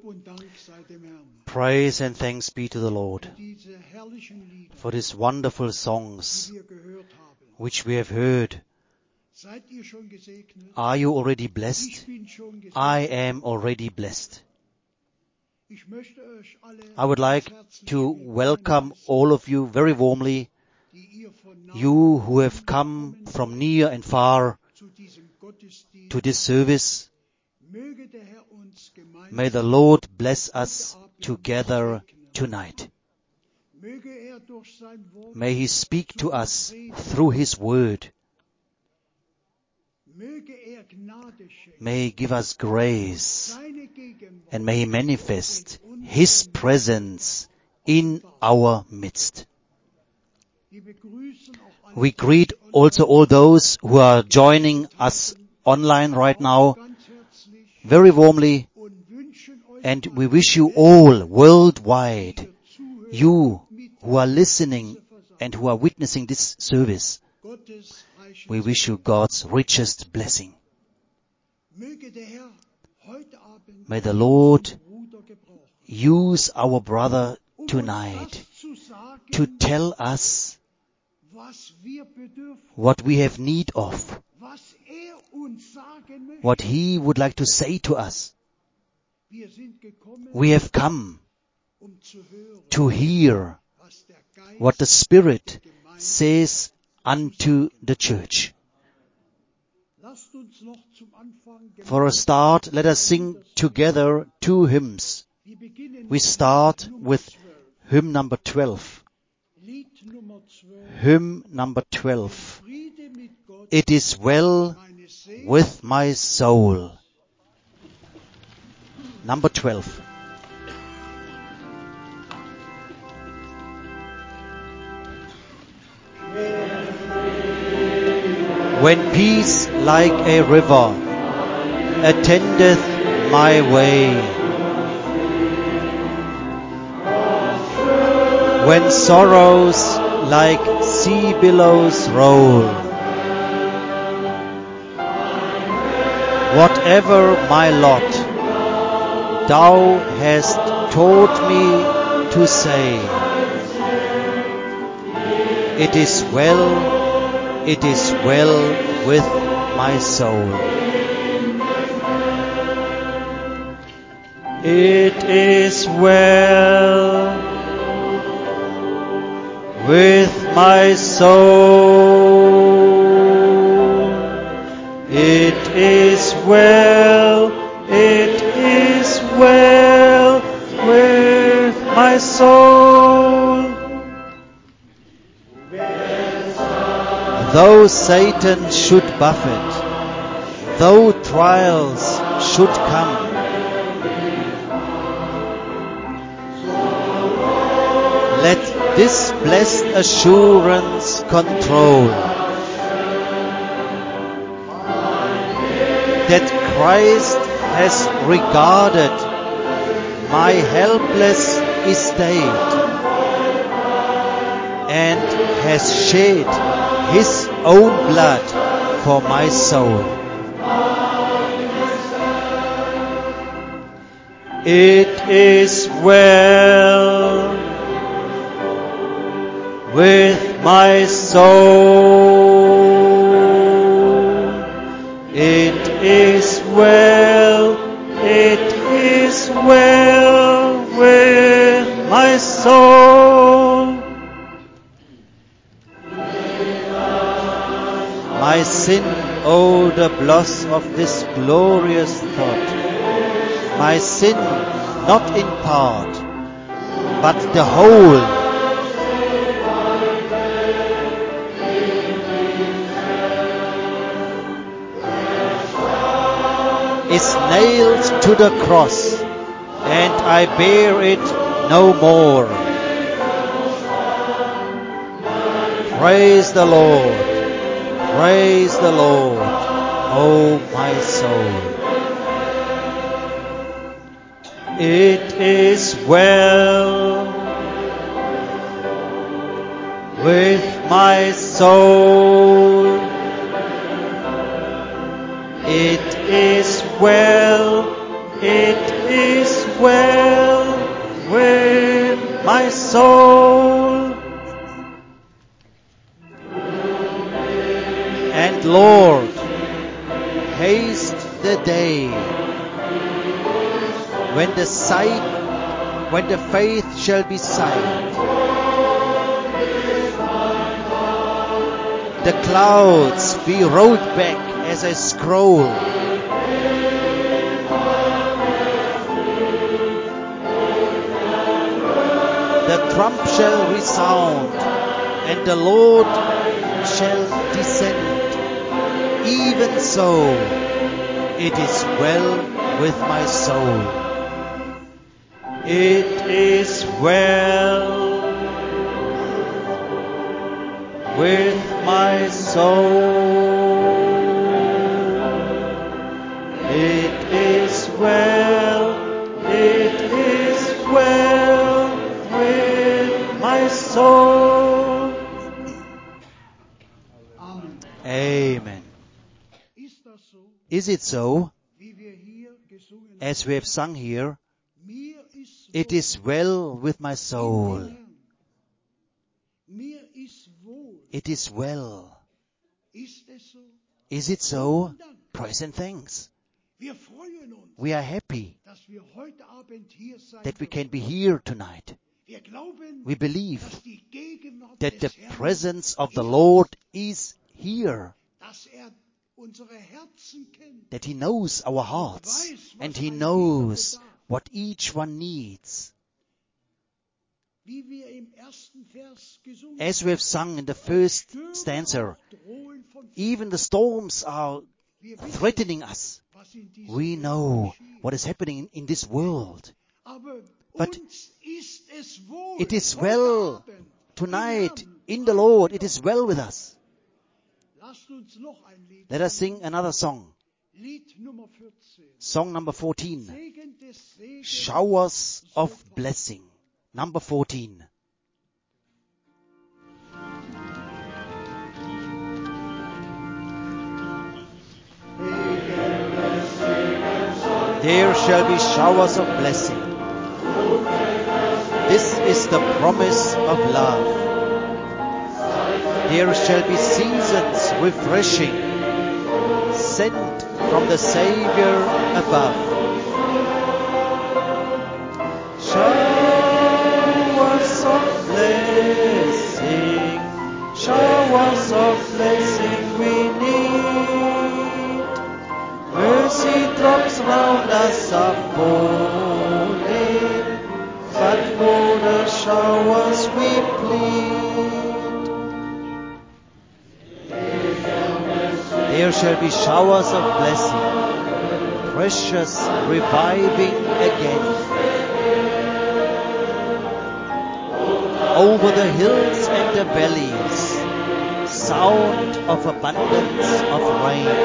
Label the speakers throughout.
Speaker 1: Praise and thanks be to the Lord
Speaker 2: diese herrlichen Lieder,
Speaker 1: for these wonderful songs
Speaker 2: die wir gehört haben.
Speaker 1: which we have heard.
Speaker 2: Seid ihr schon gesegnet?
Speaker 1: Are you already
Speaker 2: Ich
Speaker 1: blessed?
Speaker 2: bin schon gesegnet.
Speaker 1: I am already blessed.
Speaker 2: Ich möchte euch alle
Speaker 1: I would like
Speaker 2: ganz herzlich
Speaker 1: to
Speaker 2: willkommen
Speaker 1: welcome
Speaker 2: heißen,
Speaker 1: all of you very warmly,
Speaker 2: die ihr von nahen
Speaker 1: you who have
Speaker 2: und
Speaker 1: come
Speaker 2: fern
Speaker 1: from near and far
Speaker 2: zu diesem Gottesdienst.
Speaker 1: to this service.
Speaker 2: Möge der Herr uns gemeinsam
Speaker 1: May the Lord bless us together tonight.
Speaker 2: möge er durch sein Wort
Speaker 1: May He speak
Speaker 2: zu
Speaker 1: to
Speaker 2: uns
Speaker 1: us
Speaker 2: reden.
Speaker 1: through His word.
Speaker 2: Möge er Gnade schenken.
Speaker 1: May He give us grace,
Speaker 2: Seine Gegenwart
Speaker 1: and may He manifest His presence in our midst.
Speaker 2: Wir begrüßen auch alle,
Speaker 1: We
Speaker 2: die
Speaker 1: greet
Speaker 2: sich
Speaker 1: also all those who are joining us online right now
Speaker 2: ganz herzlich
Speaker 1: very warmly,
Speaker 2: und wünschen euch
Speaker 1: and we wish you all worldwide,
Speaker 2: ihr Zuhören
Speaker 1: you
Speaker 2: mit
Speaker 1: who are listening and who are witnessing this service,
Speaker 2: Gottes reichen
Speaker 1: we wish you God's richest blessing.
Speaker 2: Möge der Herr heute Abend
Speaker 1: May the Lord
Speaker 2: Bruder gebrauchen,
Speaker 1: use our brother
Speaker 2: uns
Speaker 1: tonight
Speaker 2: das zu sagen,
Speaker 1: to tell us
Speaker 2: was wir bedürfen,
Speaker 1: what we have need of,
Speaker 2: was uns sagen möchte.
Speaker 1: what He would like to say to us.
Speaker 2: Wir sind gekommen,
Speaker 1: We have come
Speaker 2: zu hören,
Speaker 1: to hear
Speaker 2: was der Geist
Speaker 1: what the Spirit
Speaker 2: der Gemeinde
Speaker 1: says unto the church.
Speaker 2: Lasst uns noch zum Anfang
Speaker 1: For a start, let us sing together 2 hymns.
Speaker 2: Wir beginnen
Speaker 1: We
Speaker 2: mit
Speaker 1: start
Speaker 2: Nummer
Speaker 1: with
Speaker 2: 12.
Speaker 1: hymn number 12.
Speaker 2: Lied Nummer 12.
Speaker 1: Hymn number 12.
Speaker 2: Friede mit Gott,
Speaker 1: It is well
Speaker 2: meine Seele.
Speaker 1: with my soul. Number 12. When peace like a river attendeth my way, when sorrows like sea billows roll, whatever my lot, thou hast taught me to say, it is well with my soul. It is well with my soul. It is well with my soul. Though Satan should buffet, though trials should come, let this blessed assurance control, that Christ has regarded my helpless estate and has shed His own blood for my soul. It is well with my soul. It is well with my soul. My sin, oh, the loss of this glorious thought. My sin, not in part, but the whole. Is nailed to the cross, and I bear it no more. Praise the Lord. Praise the Lord, oh my soul. It is well with my soul. It is well well with my soul. And Lord, haste the day when the faith shall be sight. The clouds be rolled back as I scroll. The trump shall resound, and the Lord shall descend. Even so, it is well with my soul. It is well with my soul. It is well with my soul. Amen. Is it so, as we have sung here? It is well with my soul. It is well. Is it so? Praise and thanks. We are happy that we can be here tonight. We believe that the presence of the Lord is here, that He knows our hearts and He knows what each one needs. As we have sung in the first stanza, even the storms are threatening us. We know what is happening in this world. But it is well tonight in the Lord. It is well with us. Let us sing another song. Song number 14. Showers of Blessing. Number 14. There shall be showers of blessing. This is the promise of love. There shall be seasons refreshing, sent from the Savior above. Showers of blessing, showers of blessing we need. Mercy drops round us are falling, but for the showers we plead. There shall be showers of blessing, precious reviving again. Over the hills and the valleys, sound of abundance of rain.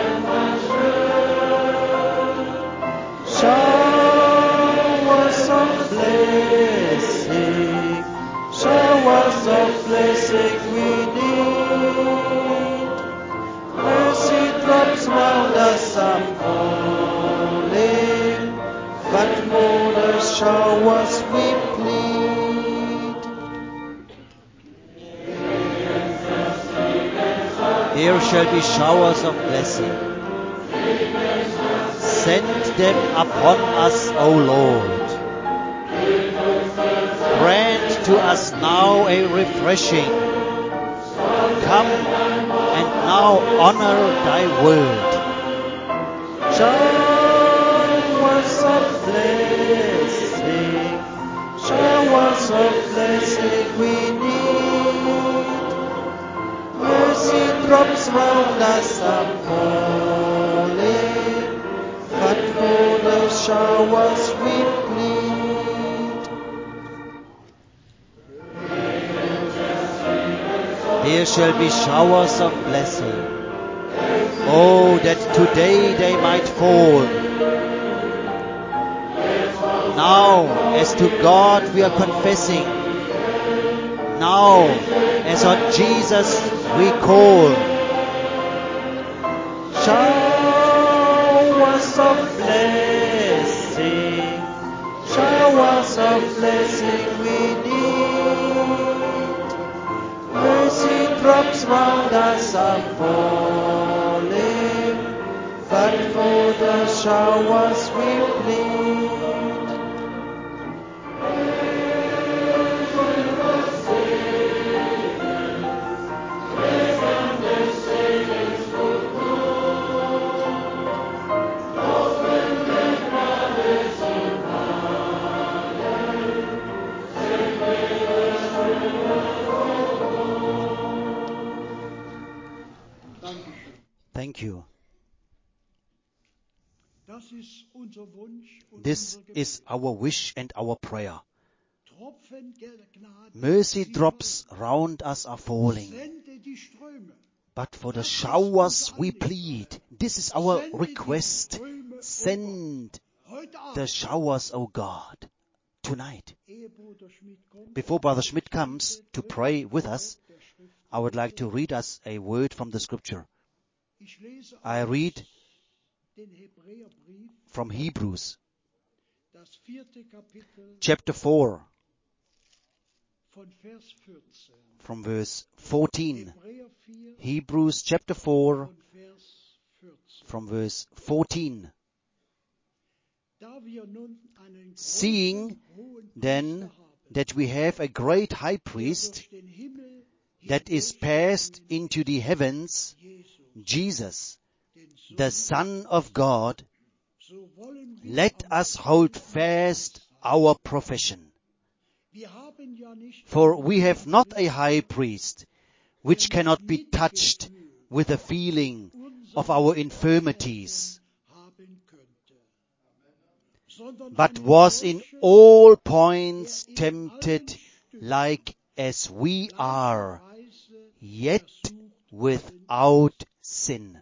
Speaker 1: Showers of blessing, showers of blessing we need. Mercy drops round us are falling, but for the showers we plead. There shall be showers of blessing. Send them upon us, O Lord. Grant to us now a refreshing. Come and now honor thy word. Showers of blessing, showers of blessing we need. Mercy drops round us are falling, but for the showers we plead. There shall be showers of blessing. Oh, that today they might fall. Now, as to God we are confessing. Now, as on Jesus we call. Showers of blessing, showers we plead. Thank you. This is our wish and our prayer. Mercy drops round us are falling, but for the showers we plead. This is our request. Send the showers, O God, tonight. Before Brother Schmidt comes to pray with us, I would like to read us a word from the scripture. I read from Hebrews, chapter 4, from verse 14. Hebrews chapter 4, from verse 14. Seeing then that we have a great high priest that is passed into the heavens, Jesus, the Son of God, let us hold fast our profession. For we have not a high priest which cannot be touched with the feeling of our infirmities, but was in all points tempted like as we are, yet without sin.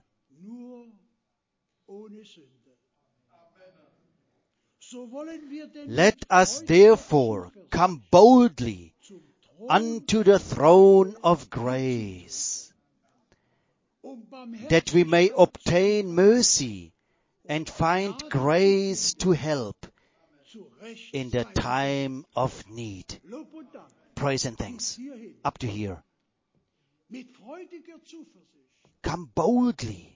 Speaker 1: Let us therefore come boldly unto the throne of grace, that we may obtain mercy and find grace to help in the time of need. Praise and thanks. Up to here. Come boldly.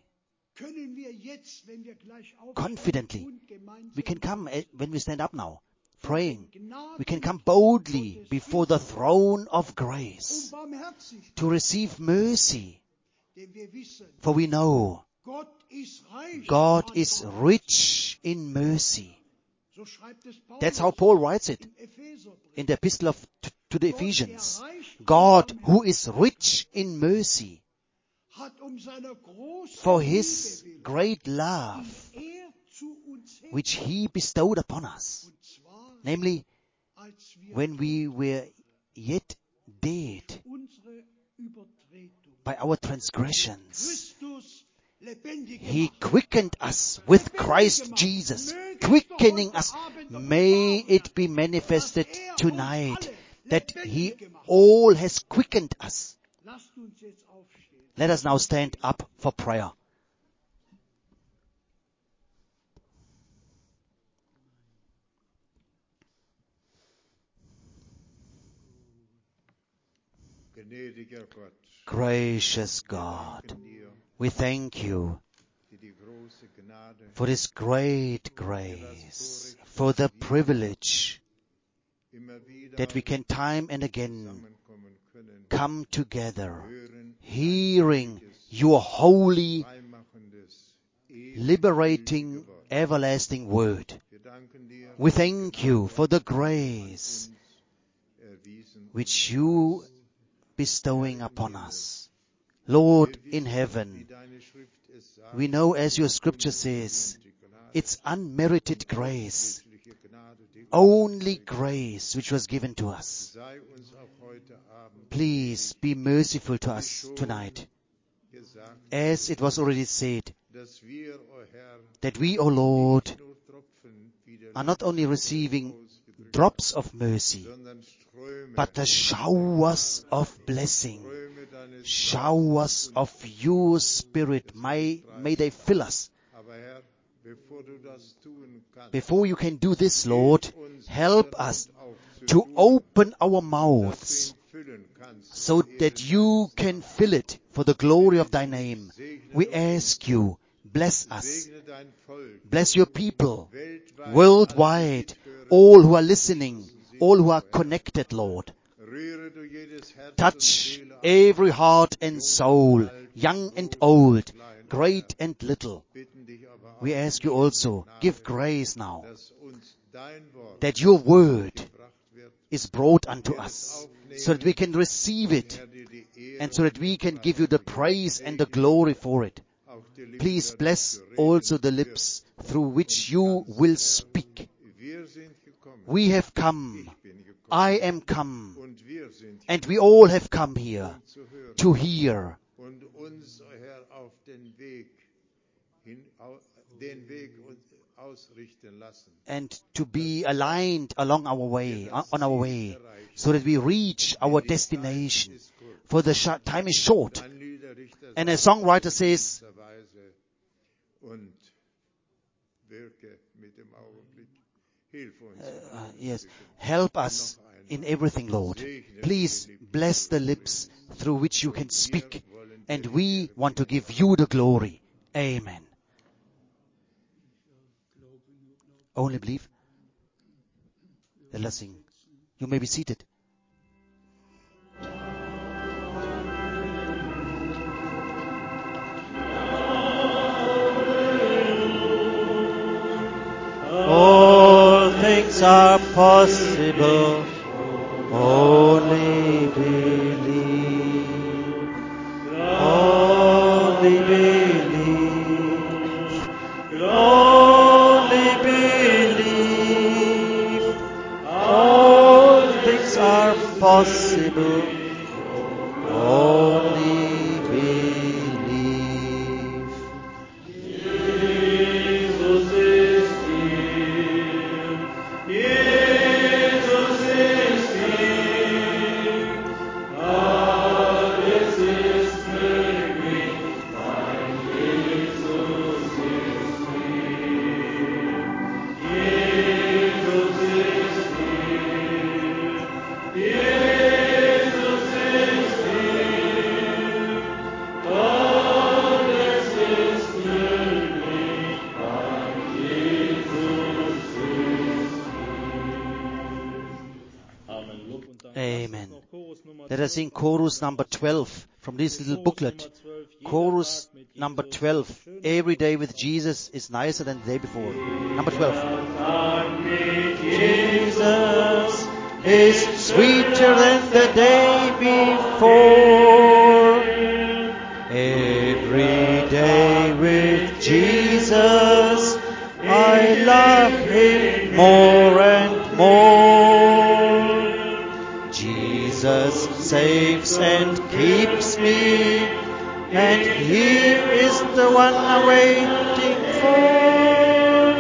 Speaker 1: Confidently. We can come when we stand up now, praying. We can come boldly before the throne of grace to receive mercy. For we know God is rich in mercy. That's how Paul writes it in the epistle to the Ephesians. God, who is rich in mercy, for His great love, which He bestowed upon us, namely, when we were yet dead by our transgressions, He quickened us with Christ Jesus, quickening us. May it be manifested tonight that He all has quickened us. Let us now stand up for prayer. Gracious God, we thank You for this great grace, for the privilege that we can time and again come together, hearing Your holy, liberating, everlasting word. We thank You for the grace which You bestowing upon us. Lord in heaven, we know, as Your scripture says, it's unmerited grace, only grace which was given to us. Please be merciful to us tonight. As it was already said, that we, O Lord, are not only receiving drops of mercy, but the showers of blessing, showers of Your Spirit. May they fill us. Before You can do this, Lord, help us to open our mouths so that You can fill it for the glory of Thy name. We ask You, bless us. Bless your people worldwide, all who are listening, all who are connected, Lord. Touch every heart and soul, young and old, great and little. We ask you also, give grace now, that your word is brought unto us, so that we can receive it, and so that we can give you the praise and the glory for it. Please bless also the lips through which you will speak. We have come, I am come, and we all have come here to hear. And to be aligned along our way, on our way, so that we reach our destination. For the time is short. And a songwriter says, yes, help us in everything, Lord. Please bless the lips through which you can speak. And we want to give you the glory. Amen. Only believe. Let us sing. You may be seated. All things are possible. Only believe. Only believe. Only believe. All things are possible. Only believe. Jesus is here. Jesus is here. Alles ist möglich, mein Jesus ist hier. Jesus ist hier. Jesus ist hier. Alles ist möglich, mein Jesus ist hier. Amen. Let us sing chorus number 12 from this little booklet. Chorus number 12. Every day with Jesus is nicer than the day before. Number 12. Jesus is sweeter than the day before. Every day with Jesus, I love Him more and more. Jesus saves and keeps me, and here is the one I'm waiting for.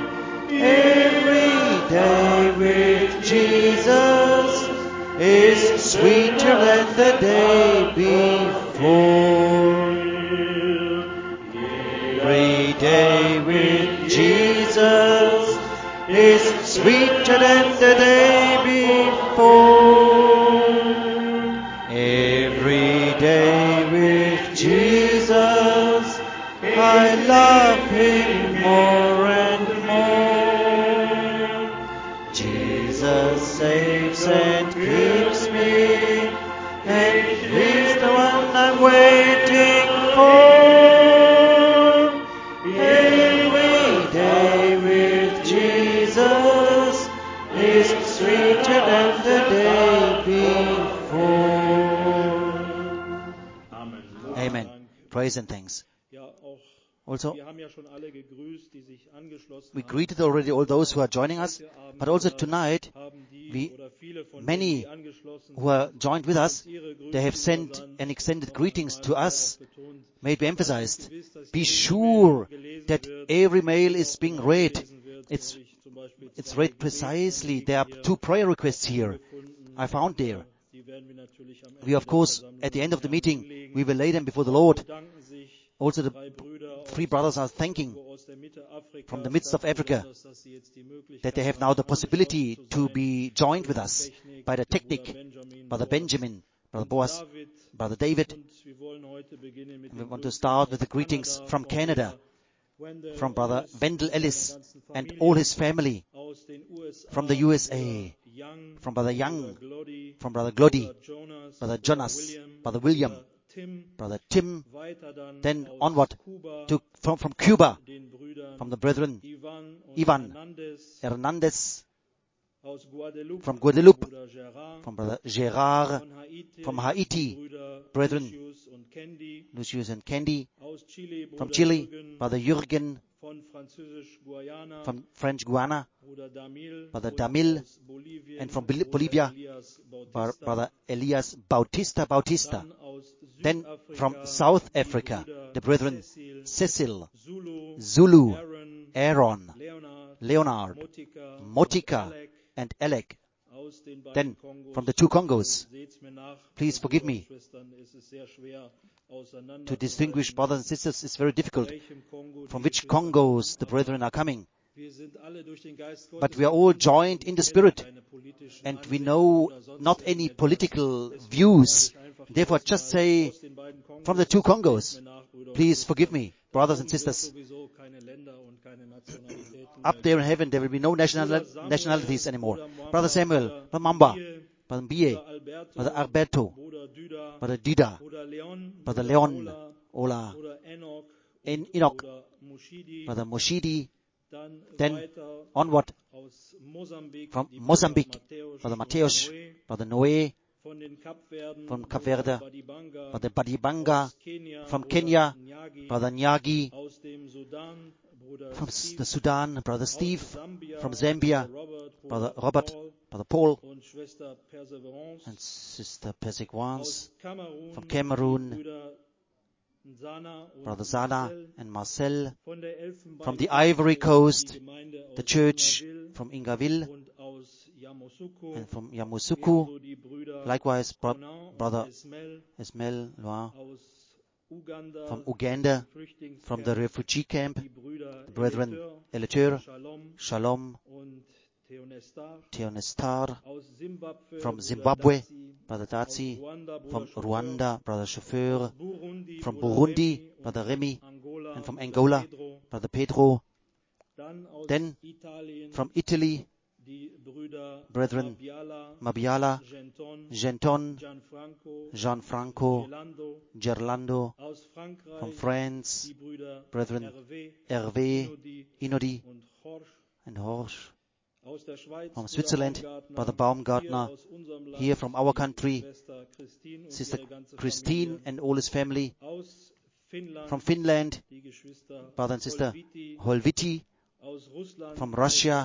Speaker 1: Every day with Jesus is sweeter than the day before. Every day with Jesus is sweeter than the day before. Every day with Jesus, I love Him more and more. Jesus saves and keeps me, and He's the one I'm waiting for. Every day with Jesus is sweeter than the day before. Amen. Praise and thanks. Also, we greeted already all those who are joining us, but also tonight, many who are joined with us, they have sent an extended greetings to us. May it be emphasized, be sure that every mail is being read. It's read precisely. There are 2 prayer requests here. I found there. We, of course, at the end of the meeting, we will lay them before the Lord. Also, the 3 brothers are thanking from the midst of Africa that they have now the possibility to be joined with us by the technique, Brother Benjamin, Brother Boaz, Brother David. And we want to start with the greetings from Canada. from Brother Wendell Ellis and all his family from the USA, from Brother Young, from Brother Glody, Brother Jonas, Brother William, Brother Tim, then onward from Cuba, from the brethren Ivan Hernandez, from Guadeloupe, from Brother Gerard, from Haiti, brethren Lucius and Candy, from Chile, Brother Jürgen, from French Guiana, Brother Damil, and from Bolivia, Brother Elias Bautista. Then from South Africa, the brethren Cecil, Zulu, Aaron, Leonard, Motika, and Alec. Then from the two Congos, please forgive me. To distinguish brothers and sisters is very difficult. From which Congos the brethren are coming. But we are all joined in the Spirit, and we know not any political views. Therefore, just say, from the two Congos, please forgive me, brothers and sisters. Up there in heaven, there will be no nationalities anymore. Brother Samuel, Brother Mamba, Brother Mbie, Brother Alberto, Brother Dida, Brother Leon, Ola, Enoch, Brother Moshidi. Then onward from Mozambique, Brother Mateus, Brother Noe, from Cape Verde, Brother Badibanga, from Kenya, Brother Nyagi, from the Sudan, Brother Steve, from Zambia, Brother Robert, Brother Paul, and Sister Perseverance, from Cameroon, Brother Zana and Marcel, from the Ivory Coast, the church from Ingaville, and from Yamoussoukro, likewise Brother Ismail Loa, from Uganda, from the refugee camp, the brethren Eleteur, Shalom, Theonestar, from Zimbabwe, Brother Tatsi, from Rwanda, Brother Chauffeur, from Burundi, Brother Remy, and from Angola, Brother Pedro. Then from Italy, brethren Mabiala, Genton, Gianfranco, Gerlando, from France, brethren Hervé, Inodi, and Horsch. From Switzerland, Brother Baumgartner, here from our country, Sister Christine and all his family. From Finland, Brother and Sister Holviti. From Russia,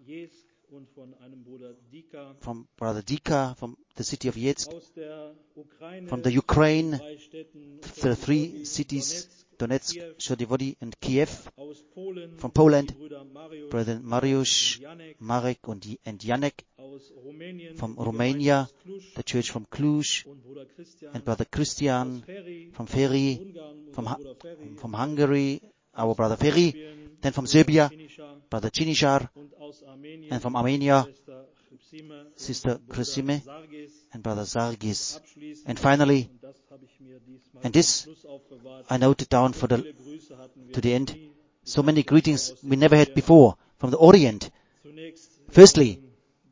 Speaker 1: from Brother Dika, from the city of Yezd. From the Ukraine, the three cities, Donetsk, Shodivody, and Kiev. From Poland, Brother Mariusz, Marek, and Janek. From Romania, the church from Cluj, and Brother Christian from Feri. From Hungary, our Brother Feri. Then from Serbia, Brother Chinishar, and from Armenia, Sister Krasime and Brother Sargis. And finally, and this I noted down to the end, so many greetings we never had before from the Orient. Firstly,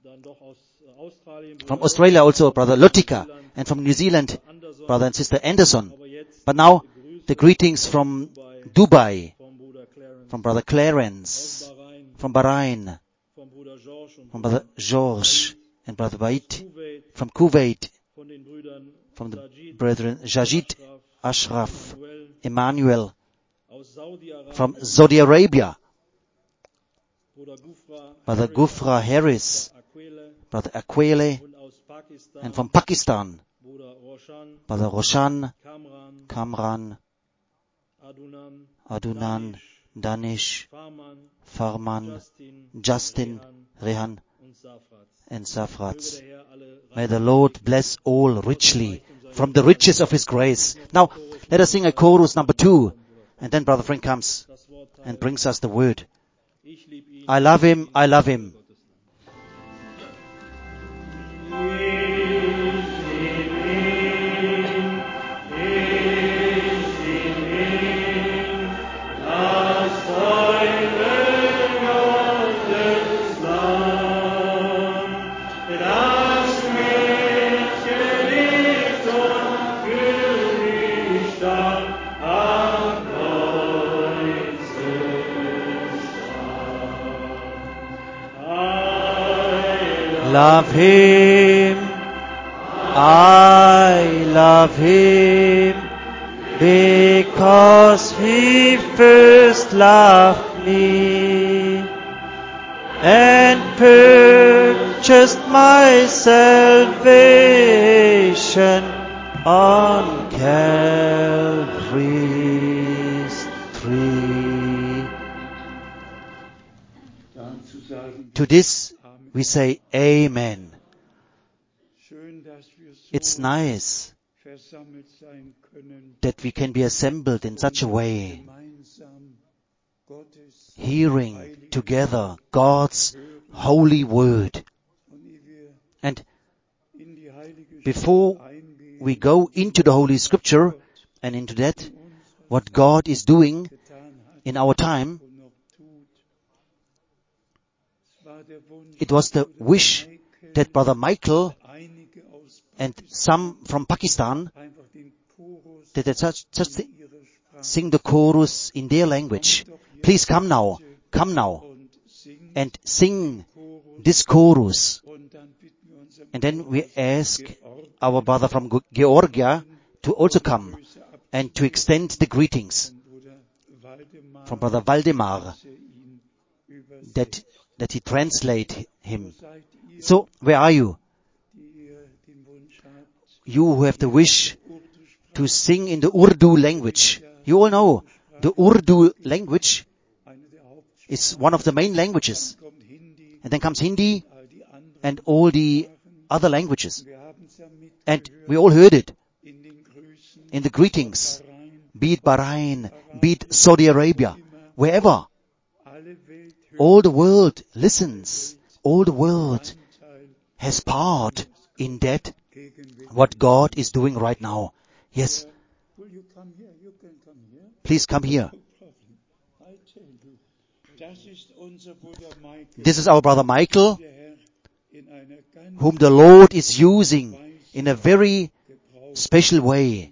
Speaker 1: from Australia also Brother Lotika, and from New Zealand Brother and Sister Anderson. But now the greetings from Dubai, from Brother Clarence, from Bahrain, from Brother George and Brother Bait, from Kuwait, from the brethren Jajid, Ashraf, Emmanuel, from Saudi Arabia, Brother Gufra Harris, Brother Akwele, and from Pakistan, Brother Roshan, Kamran, Adunan, Danish, Farman, Justin, Rehan, and Safrats. May the Lord bless all richly from the riches of His grace. Now, let us sing a chorus number 2, and then Brother Frank comes and brings us the word. I love Him, I love Him.
Speaker 3: That's
Speaker 1: love Him. I love Him because He first loved me and purchased my salvation on Calvary's tree. To this we say Amen. It's nice that we can be assembled in such a way, hearing together God's holy word. And before we go into the Holy Scripture and into that, what God is doing in our time, it was the wish that Brother Michael and some from Pakistan, that they just sing the chorus in their language. Please come now, and sing this chorus. And then we ask our brother from Georgia to also come and to extend the greetings from Brother Waldemar, that he translate him. So, where are you? You who have the wish to sing in the Urdu language. You all know the Urdu language is one of the main languages. And then comes Hindi and all the other languages. And we all heard it in the greetings, be it Bahrain, be it Saudi Arabia, wherever. All the world listens. All the world has part in that, what God is doing right now. Yes. Please come here. This is our brother Michael, whom the Lord is using in a very special way.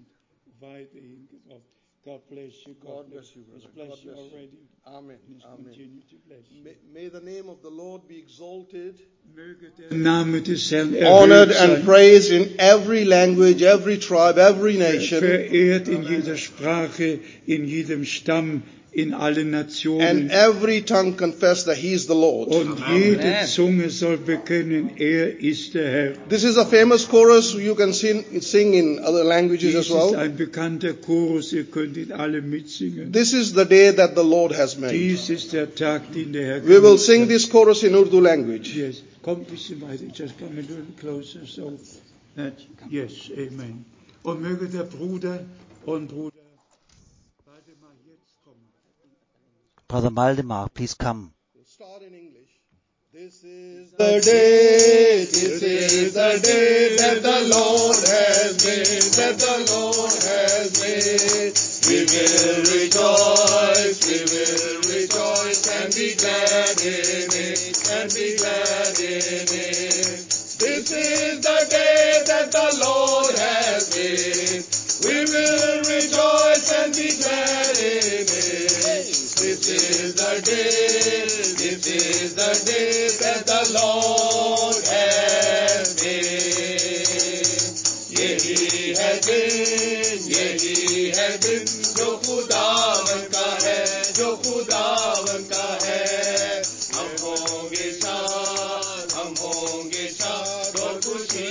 Speaker 3: God bless you. God bless you. God bless you already. Amen. Amen. May the name of the Lord be exalted, honored and praised in every language, every tribe, every nation.
Speaker 2: Verehrt in jeder Sprache, in jedem Stamm, in allen Nationen.
Speaker 3: And every tongue confess that He is the Lord.
Speaker 2: Und jede Zunge soll bekennen, ist der Herr.
Speaker 3: This is a famous chorus. You can sing in other languages as well.
Speaker 2: Dies ist ein bekannter Chorus, ihr könnt ihn alle mitsingen.
Speaker 3: This is the day that the Lord has made.
Speaker 2: Dies ist der Tag, den der Herr
Speaker 3: We will sing this chorus in Urdu language.
Speaker 2: Yes. Come ein bisschen weiter. Just come a little closer so that, yes, amen. Und möge der Bruder und Bruder Waldemar jetzt kommen.
Speaker 1: Brother Waldemar, please come.
Speaker 3: We'll start in English. This is the day that the Lord has made, that the Lord has made. We will rejoice and be glad in it, and be glad in it. This is the day that the Lord has made. We will rejoice and be glad in it. This is the day that the Lord has made. Yehi hai din, jo Khudavan ka hai, hum honge shad aur khushi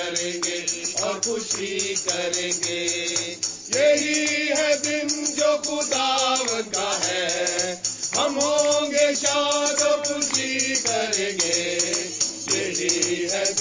Speaker 3: karenge. Yehi hai din jo Khudavan ka hai, hum honge shad aur khushi karenge. Yehi hai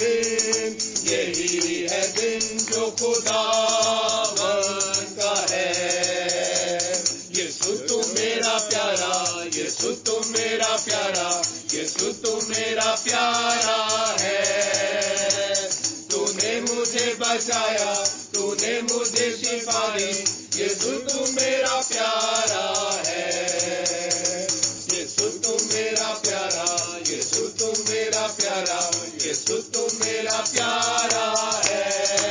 Speaker 3: din jo Khudavan ka hai. Yesu tu mera pyara, Yesu tu mera pyara, Yesu tu mera pyara hai. तूने मुझे बचाया, तूने मुझे शिफा दी, यीशु तू मेरा प्यारा है. यीशु तू मेरा प्यारा, यीशु तू मेरा प्यारा, यीशु तू मेरा प्यारा है.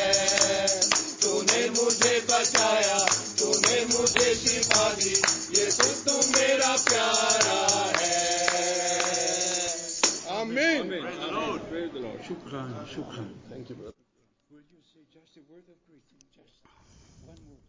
Speaker 3: तूने मुझे बचाया, तूने मुझे शिफा दी, यीशु तू मेरा प्यारा है. आमीन.
Speaker 4: Praise the Lord.
Speaker 2: Shukran, shukran.
Speaker 4: Thank you, brother.
Speaker 2: Will you say just a word of greeting? Just one word.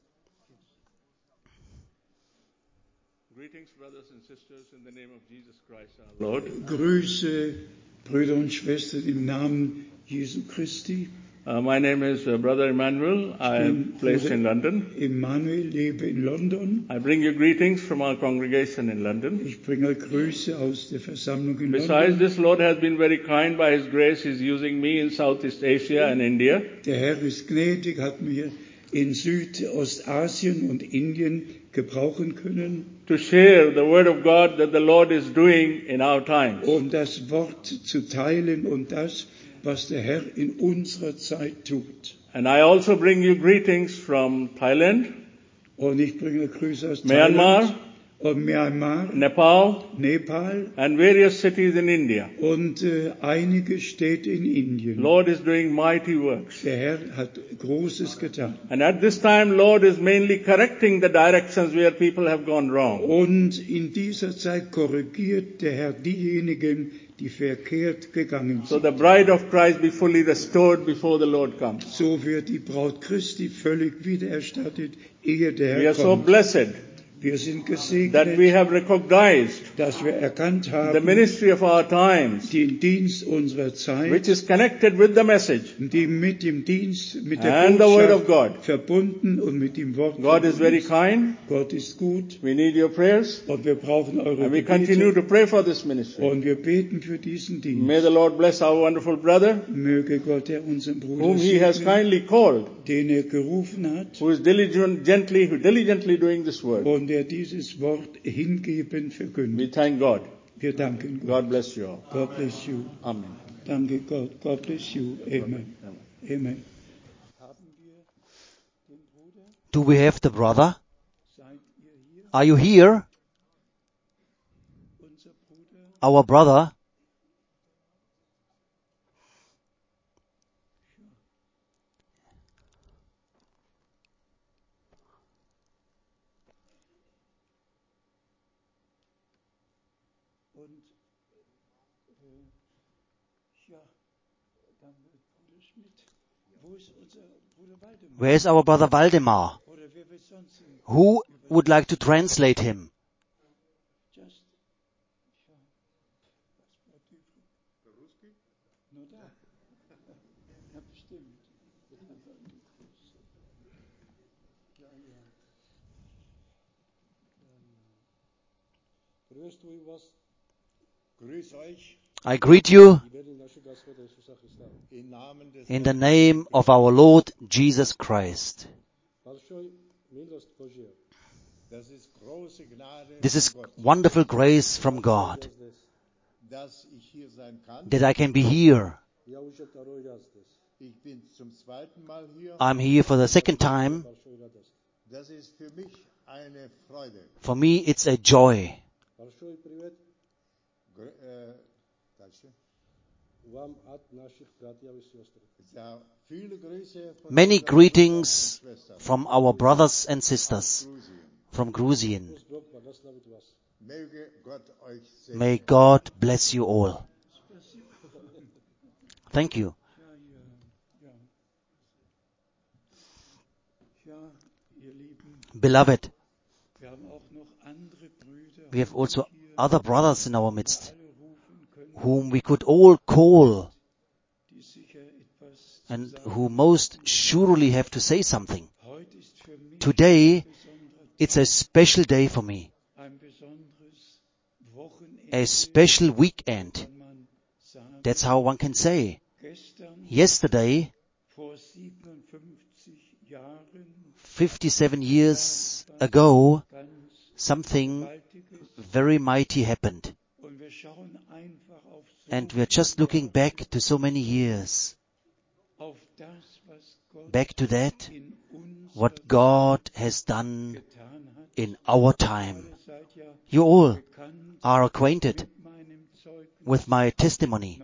Speaker 4: Greetings, brothers and sisters, in the name of Jesus Christ our Lord.
Speaker 2: Grüße, Brüder und Schwestern, im Namen Jesu Christi.
Speaker 4: My name is Brother Emmanuel. I am placed in London.
Speaker 2: Emmanuel, lebe in London.
Speaker 4: I bring you greetings from our congregation in London.
Speaker 2: Ich bringe Grüße aus der Versammlung in
Speaker 4: Besides
Speaker 2: London.
Speaker 4: this, Lord has been very kind by His grace. He's using me in Southeast Asia and India.
Speaker 2: Der Herr ist gnädig, hat mir in Südostasien und Indien gebrauchen können,
Speaker 4: to share the word of God that the Lord is doing in our times.
Speaker 2: um das Wort zu teilen und das, was der Herr in unserer Zeit tut.
Speaker 4: And I also bring you greetings from Thailand,
Speaker 2: Und ich bringe Grüße aus
Speaker 4: Myanmar,
Speaker 2: Thailand und Myanmar,
Speaker 4: Nepal,
Speaker 2: Nepal
Speaker 4: and various cities in India.
Speaker 2: und einige Städte in Indien.
Speaker 4: Lord is doing mighty works.
Speaker 2: Der Herr hat Großes getan.
Speaker 4: And at this time, Lord is mainly correcting the directions where people have gone wrong.
Speaker 2: Und in dieser Zeit korrigiert der Herr diejenigen, die verkehrt gegangen
Speaker 4: So
Speaker 2: sind.
Speaker 4: the bride of Christ be fully restored before the Lord comes.
Speaker 2: So wird die Braut Christi völlig wiedererstattet, ehe der
Speaker 4: We
Speaker 2: Herr
Speaker 4: are so
Speaker 2: kommt.
Speaker 4: blessed
Speaker 2: Wir sind
Speaker 4: that we
Speaker 2: gesegnet,
Speaker 4: have recognized
Speaker 2: dass wir erkannt
Speaker 4: the
Speaker 2: haben,
Speaker 4: ministry of our times,
Speaker 2: den Dienst unserer
Speaker 4: which
Speaker 2: Zeit,
Speaker 4: is connected with the message
Speaker 2: die mit dem Dienst, mit der
Speaker 4: and the word of
Speaker 2: Botschaft
Speaker 4: God.
Speaker 2: verbunden und mit dem Wort
Speaker 4: God is very
Speaker 2: verbunden ist.
Speaker 4: kind.
Speaker 2: Gott ist gut
Speaker 4: We need your prayers,
Speaker 2: und wir brauchen eure
Speaker 4: and we continue
Speaker 2: Gebete
Speaker 4: to pray for this ministry.
Speaker 2: und wir beten für diesen
Speaker 4: May
Speaker 2: Dienst.
Speaker 4: the Lord bless our wonderful brother,
Speaker 2: Möge Gott, der unseren Bruder
Speaker 4: whom He has
Speaker 2: segnen,
Speaker 4: kindly called,
Speaker 2: den gerufen hat
Speaker 4: who is diligently doing this work.
Speaker 2: und der dieses Wort hingeben
Speaker 4: We
Speaker 2: verkündet.
Speaker 4: thank God.
Speaker 2: Wir danken Gott.
Speaker 4: God bless you all.
Speaker 2: God bless you.
Speaker 4: Amen.
Speaker 2: Danke Gott. God bless you. Amen. Amen.
Speaker 1: Do we have the brother?
Speaker 2: Seid ihr hier?
Speaker 1: Are you here?
Speaker 2: Unser Bruder?
Speaker 1: Our brother?
Speaker 2: Und ja, dann wird Bruder Schmidt. Wo ist unser Bruder Waldemar?
Speaker 1: Where is our brother Waldemar?
Speaker 2: Oder wer wird sonst hin?
Speaker 1: Who would like to translate him?
Speaker 2: Just, ja, was bleibt übrig? Nur da. Ja, bestimmt.
Speaker 3: Grüßt euch was. Grüß euch
Speaker 1: I greet you
Speaker 3: im Namen des
Speaker 1: in the name of our Lord Jesus Christ.
Speaker 3: Большой милость Божия. Das ist große Gnade
Speaker 1: This is
Speaker 3: von Gott,
Speaker 1: wonderful grace from God
Speaker 3: dass ich hier sein kann.
Speaker 1: that I can be here.
Speaker 3: Я уже второй раз здесь. Ich bin zum zweiten Mal hier.
Speaker 1: I'm here for the second time.
Speaker 3: Большой радость. Das ist für mich eine Freude.
Speaker 1: For me, it's a joy.
Speaker 3: Большой привет дальше. Вам от наших братьев и сестер. Ja, viele Grüße von
Speaker 1: Many
Speaker 3: unseren
Speaker 1: greetings
Speaker 3: Brüdern und Schwestern.
Speaker 1: from our brothers and sisters
Speaker 3: Grüße.
Speaker 1: from Gruzian.
Speaker 3: Пусть Бог благословит вас. Möge Gott euch segnen.
Speaker 1: May God bless you all. Thank you.
Speaker 2: Ja, ihr Lieben,
Speaker 1: Beloved,
Speaker 2: wir haben auch noch andere Brüder,
Speaker 1: we have also other brothers in our midst
Speaker 2: alle rufen können,
Speaker 1: whom we could all call
Speaker 2: die sicher etwas zu
Speaker 1: and
Speaker 2: sagen.
Speaker 1: who most surely have to say something.
Speaker 2: Heute ist für mich
Speaker 1: Today,
Speaker 2: ein besonderer
Speaker 1: it's a special day for me,
Speaker 2: ein besonderes Wochenende,
Speaker 1: a special weekend.
Speaker 2: kann man sagen.
Speaker 1: That's how one can say.
Speaker 2: Gestern,
Speaker 1: Yesterday,
Speaker 2: vor 57 Jahren,
Speaker 1: 57 years ago,
Speaker 2: ganz
Speaker 1: something
Speaker 2: Gewaltiges.
Speaker 1: very mighty happened.
Speaker 2: Und wir schauen einfach auf so
Speaker 1: And we're just looking back to so many years,
Speaker 2: auf das, was Gott
Speaker 1: back to that,
Speaker 2: in uns
Speaker 1: what God has done
Speaker 2: getan hat.
Speaker 1: in our time.
Speaker 2: Ihr seid ja
Speaker 1: You all
Speaker 2: bekannt
Speaker 1: are acquainted
Speaker 2: mit meinem Zeugnis.
Speaker 1: with my testimony.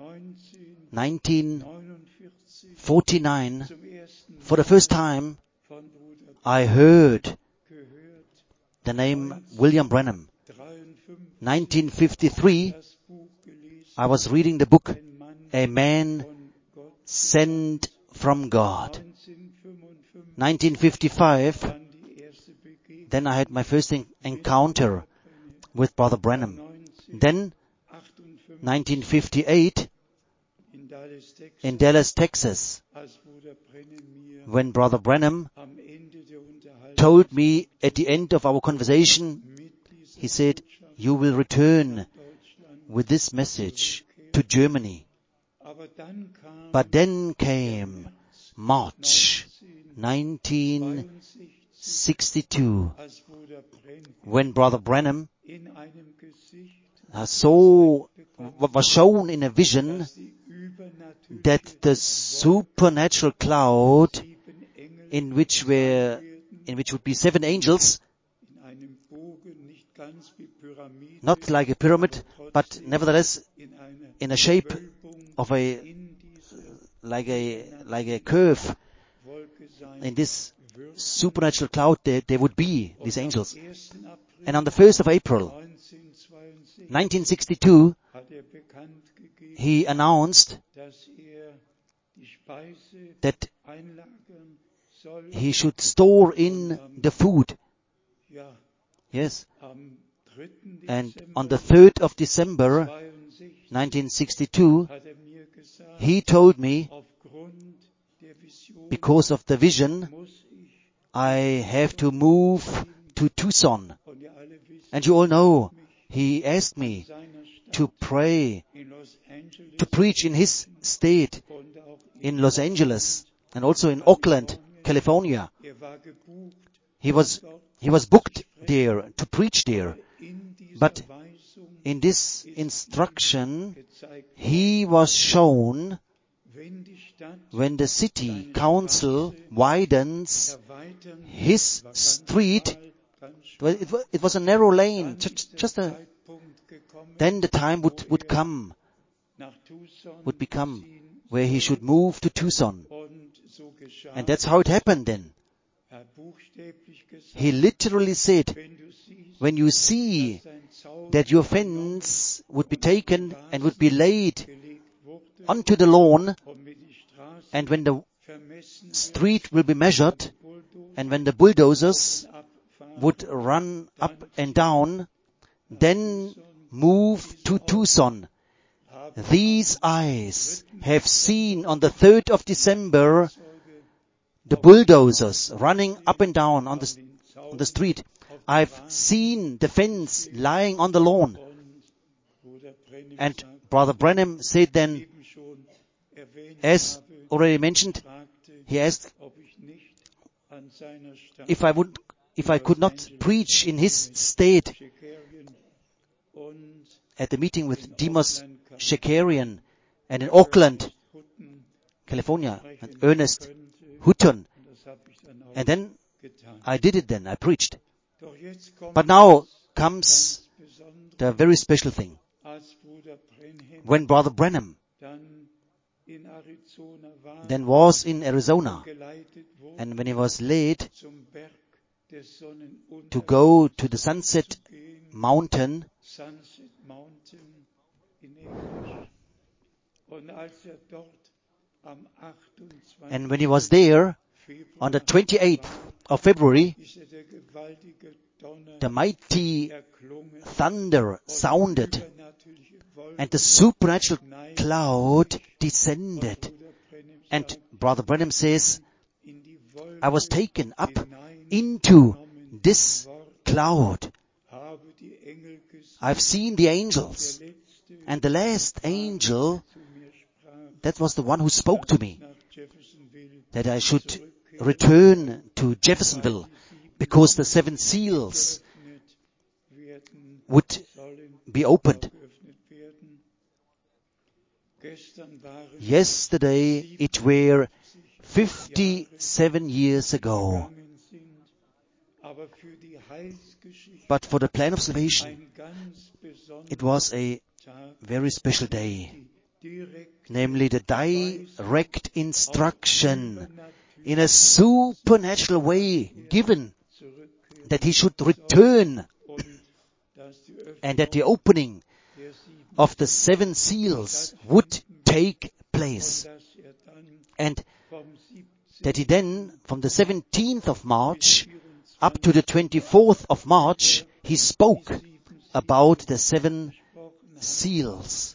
Speaker 1: 1949,
Speaker 2: 1949 zum ersten
Speaker 1: for the first time,
Speaker 2: von Bruder
Speaker 1: I heard
Speaker 2: gehört.
Speaker 1: the name William Branham.
Speaker 2: 53
Speaker 1: 1953,
Speaker 2: das Buch gelesen.
Speaker 1: I was reading the book,
Speaker 2: Ein Mann
Speaker 1: a man sent from God. 1955, then I had my first encounter with Brother Branham. Then, 1958, in Dallas, Texas, when Brother Branham told me at the end of our conversation, he said, "You will return with this message to Germany." But then came March 1962, when Brother Branham was shown in a vision that the supernatural cloud, in which would be 7 angels, not like a pyramid, but nevertheless in a shape of like a curve. In this supernatural cloud there would be these angels. And on the 1st of April 1962, he announced that he should store in the food. Yes. And on the 3rd of December 1962, he told me, because of the vision, I have to move to Tucson. And you all know, he asked me to pray, to preach in his state, in Los Angeles, and also in Oakland, California. He was booked there to preach there. But in this instruction, he was shown when the city council widens his street. It was a narrow lane, then the time would come where he should move to Tucson. And that's how it happened then. He literally said, when you see that your fence would be taken and would be laid onto the lawn, and when the street will be measured, and when the bulldozers would run up and down, then move to Tucson. These eyes have seen on the 3rd of December the bulldozers running up and down on the street. I've seen the fence lying on the lawn. And Brother Branham said then, as already mentioned, he asked if I could not preach in his state at the meeting with Demos Shakarian and in Oakland, California, and Ernest Hutton. And then I did it then, I preached. But now comes the very special thing. When Brother Branham then was in Arizona, and when he was led to go to the Sunset Mountain, and when he was there on the 28th of February, the mighty thunder sounded and the supernatural cloud descended. And Brother Branham says, I was taken up into this cloud. I've seen the angels. And the last angel, that was the one who spoke to me, that I should return to Jeffersonville, because the 7 seals would be opened. Yesterday it were 57 years ago. But for the plan of salvation, it was a very special day. Namely the direct instruction in a supernatural way given that he should return, and that the opening of the 7 seals would take place. And that he then, from the 17th of March up to the 24th of March, he spoke about the 7 seals.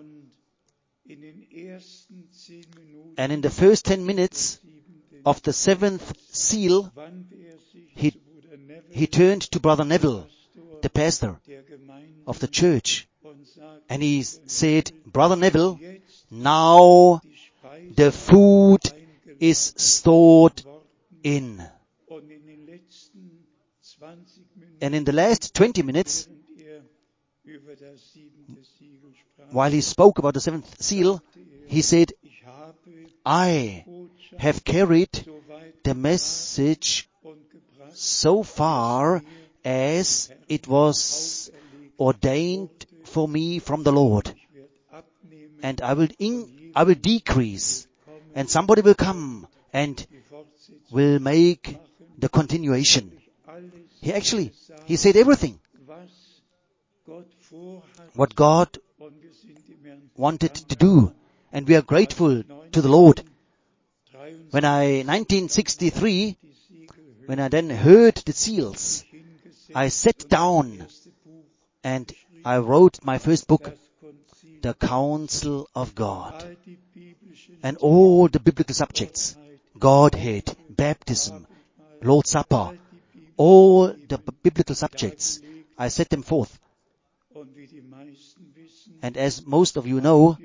Speaker 1: And in the first 10 minutes of the 7th seal, he turned to Brother Neville, the pastor of the church, and he said, Brother Neville, now the food is stored in. And in the last 20 minutes, while he spoke about the 7th seal, he said, I have carried the message so far as it was ordained for me from the Lord. And I will decrease, and somebody will come and will make the continuation. He said everything what God wanted to do, and we are grateful to the Lord. When 1963, when I then heard the seals, I sat down and I wrote my first book, The Counsel of God. And all the biblical subjects, Godhead, baptism, Lord's Supper, all the biblical subjects, I set them forth. And as most of you know,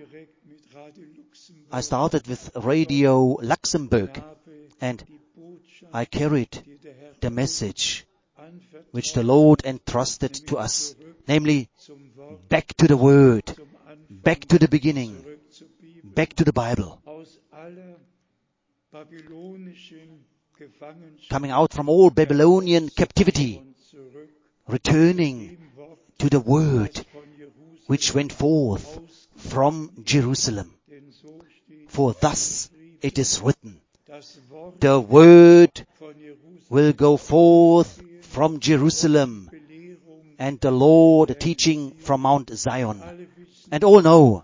Speaker 1: I started with Radio Luxembourg, and I carried the message which the Lord entrusted to us, namely, back to the Word, back to the beginning, back to the Bible. Coming out from all Babylonian captivity, returning to the Word which went forth from Jerusalem. For thus it is written, the Word will go forth from Jerusalem, and the Lord teaching from Mount Zion. And all know,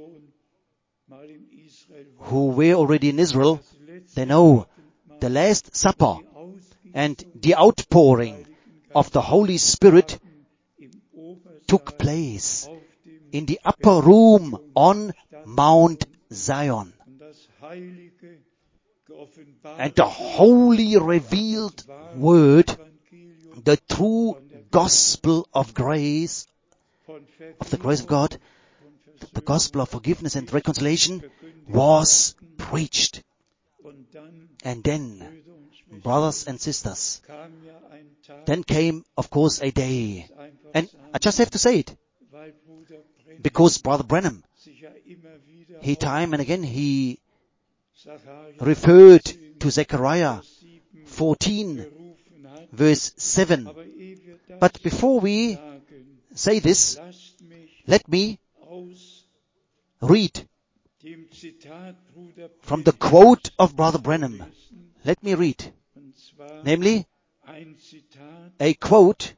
Speaker 1: who were already in Israel, they know the Last Supper and the outpouring of the Holy Spirit took place in the upper room on Mount Zion. And the holy revealed word, the true gospel of grace, of the grace of God, the gospel of forgiveness and reconciliation, was preached. And then, brothers and sisters, then came, of course, a day. And I just have to say it, because Brother Branham, he time and again, he referred to Zechariah 14, verse 7. But before we say this, let me read from the quote of Brother Branham. Let me read, namely, a quote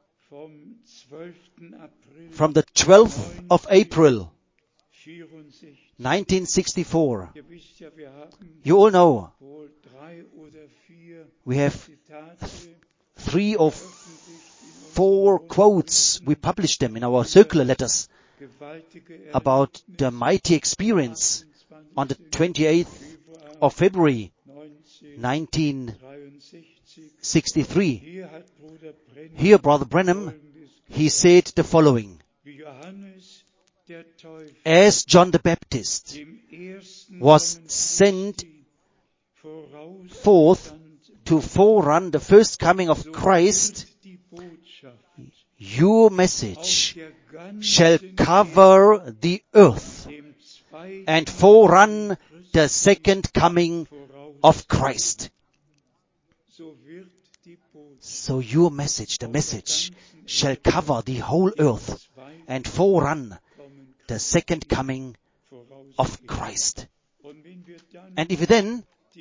Speaker 1: from the 12th of April, 1964. You all know, we have 3 or 4 quotes. We published them in our circular letters about the mighty experience on the 28th of February, 1963. Here, Brother Branham, he said the following: as John the Baptist was sent forth to forerun the first coming of Christ, your message shall cover the earth and forerun the second coming of Christ. So your message, the message, shall cover the whole earth and forerun the second coming of Christ. And if you then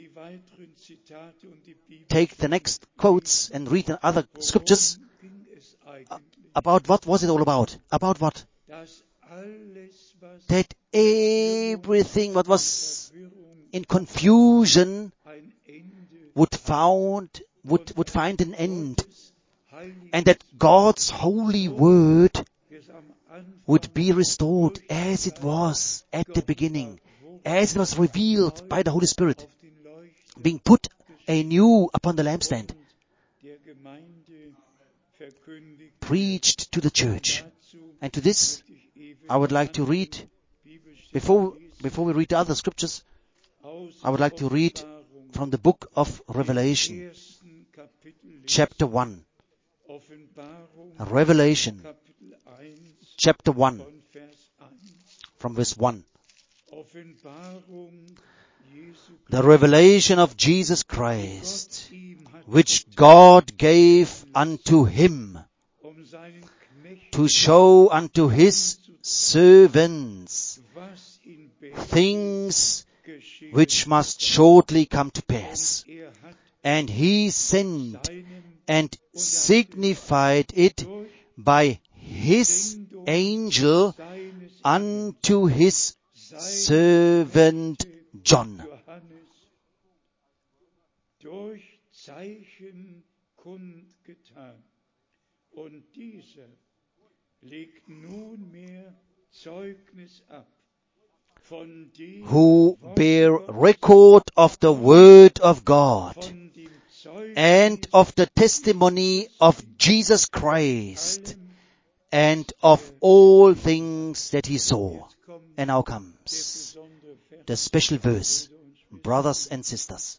Speaker 1: take the next quotes and read the other scriptures, about what was it all about? About what? that everything what was in confusion would find an end, and that God's holy word would be restored as it was at the beginning, as it was revealed by the Holy Spirit, being put anew upon the lampstand, preached to the church. And to this, I would like to read, before we read the other scriptures, I would like to read from the book of Revelation, chapter 1. Revelation, chapter 1, from verse 1. The revelation of Jesus Christ, which God gave unto him, to show unto his servants things which must shortly come to pass. And he sent and signified it by his angel unto his servant John. Who bear record of the word of God and of the testimony of Jesus Christ and of all things that he saw. And now comes the special verse, brothers and sisters.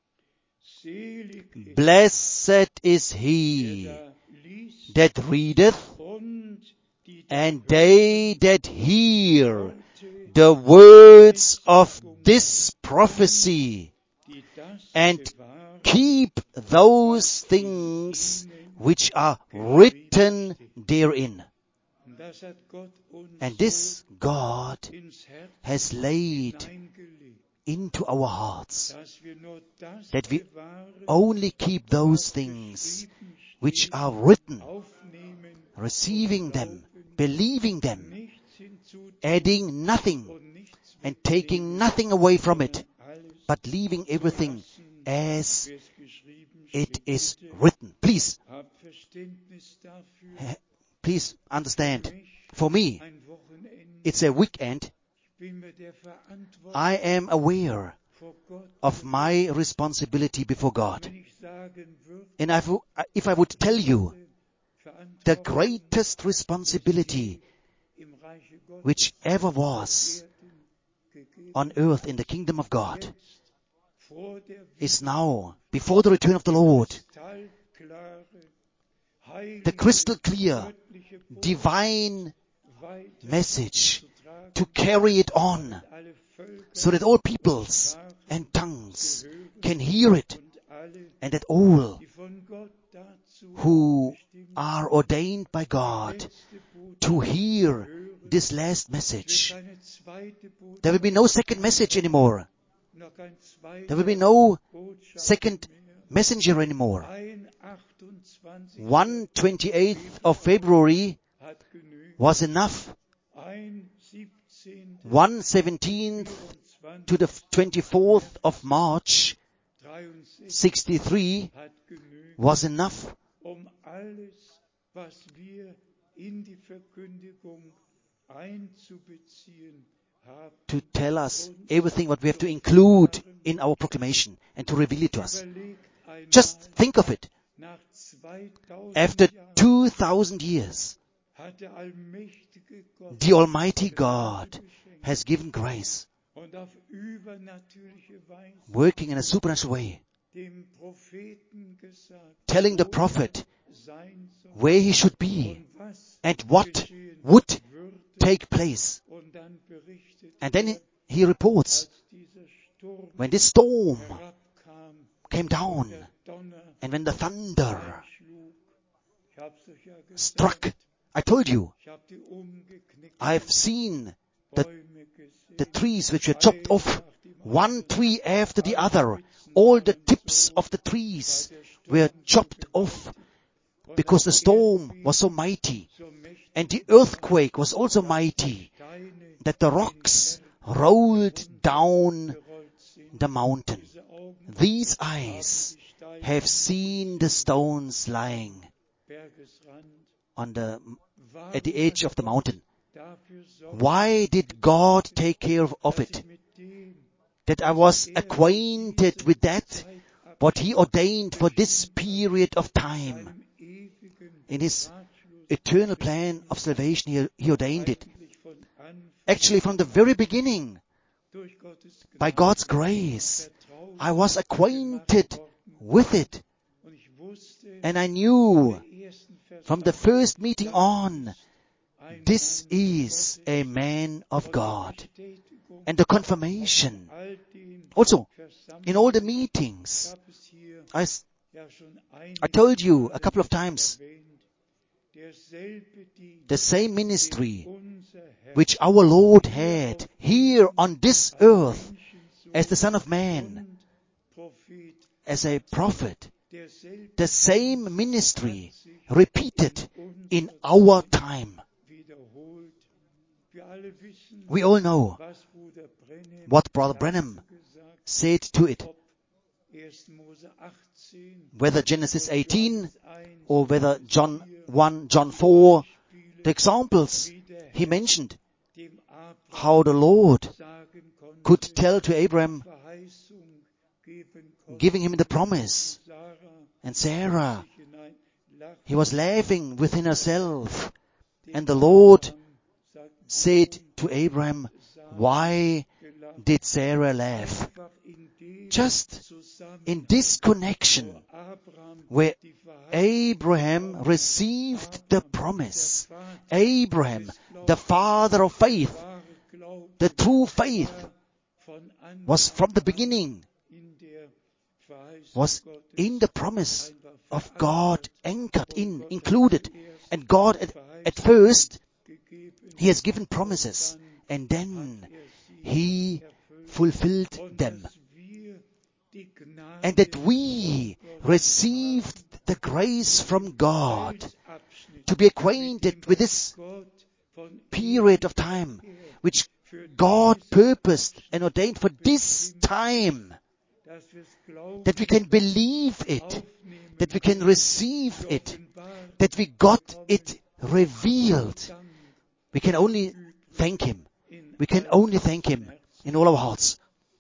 Speaker 1: Blessed is he that readeth, and they that hear the words of this prophecy, and keep those things which are written therein. And this God has laid into our hearts, that we only keep those things which are written, receiving them, believing them, adding nothing and taking nothing away from it, but leaving everything as it is written. Please understand, for me, it's a weekend. I am aware of my responsibility before God. And if I would tell you the greatest responsibility which ever was on earth in the kingdom of God is now, before the return of the Lord, the crystal clear divine message, to carry it on so that all peoples and tongues can hear it, and that all who are ordained by God to hear this last message. There will be no second message anymore. There will be no second messenger anymore. 1/28th of February was enough. 1/17th to the 24th of March 63 was enough to tell us everything what we have to include in our proclamation and to reveal it to us. Just think of it. After 2,000 years, the Almighty God has given grace, working in a supernatural way, telling the prophet where he should be and what would take place. And then he reports, when this storm came down and when the thunder struck, I told you, I've seen the trees which were chopped off, one tree after the other. All the tips of the trees were chopped off because the storm was so mighty, and the earthquake was also mighty. that the rocks rolled down the mountain. These eyes have seen the stones lying at the edge of the mountain. Why did God take care of it? That I was acquainted with that, what He ordained for this period of time. In His eternal plan of salvation, He ordained it. Actually, from the very beginning, by God's grace, I was acquainted with it. And I knew from the first meeting on, this is a man of God. And the confirmation. Also, in all the meetings, I told you a couple of times, the same ministry which our Lord had here on this earth as the Son of Man, as a prophet, the same ministry repeated in our time. We all know what Brother Branham said to it. Whether Genesis 18 or whether John 1, John 4, the examples he mentioned, how the Lord could tell to Abraham, giving him the promise. And Sarah, he was laughing within herself. And the Lord said to Abraham, why did Sarah laugh? Just in this connection where Abraham received the promise. Abraham, the father of faith, the true faith, was from the beginning, was in the promise of God, anchored in, included. And God at first, He has given promises, and then He fulfilled them. And that we received the grace from God to be acquainted with this period of time, which God purposed and ordained for this time, that we can believe it, that we can receive it, that we got it revealed. We can only thank Him. We can only thank Him in all our hearts.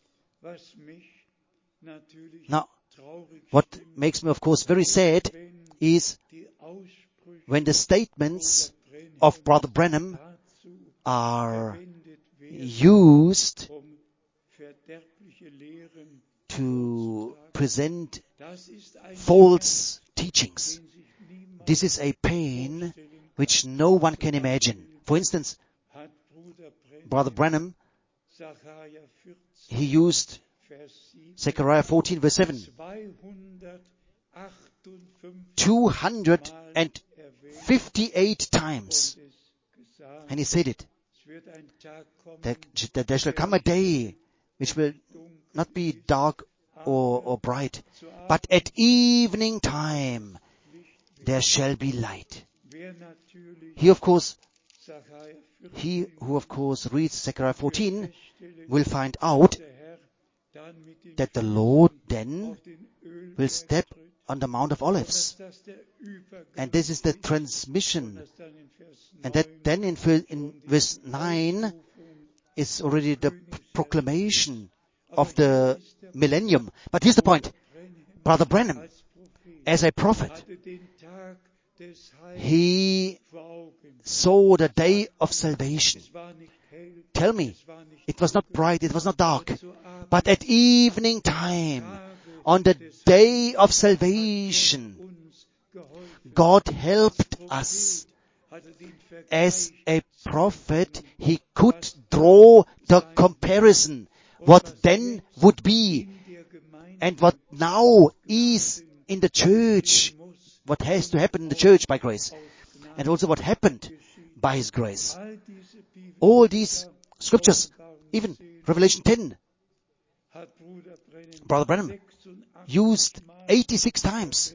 Speaker 1: Now, what makes me, of course, very sad is when the statements of Brother Branham are used to present false teachings. This is a pain which no one can imagine. For instance, Brother Branham, he used Zechariah 14 verse 7. 258 times. And he said it. That there shall come a day which will not be dark or bright, but at evening time there shall be light. He who of course reads Zechariah 14 will find out that the Lord then will step on the Mount of Olives. And this is the transmission. And that then in verse 9 is already the proclamation of the millennium. But here's the point. Brother Branham, as a prophet, he saw the day of salvation. Tell me, it was not bright, it was not dark, but at evening time, on the day of salvation, God helped us. As a prophet, he could draw the comparison, what then would be, and what now is in the church, what has to happen in the church by grace, and also what happened by His grace. All these scriptures, even Revelation 10, Brother Branham used 86 times.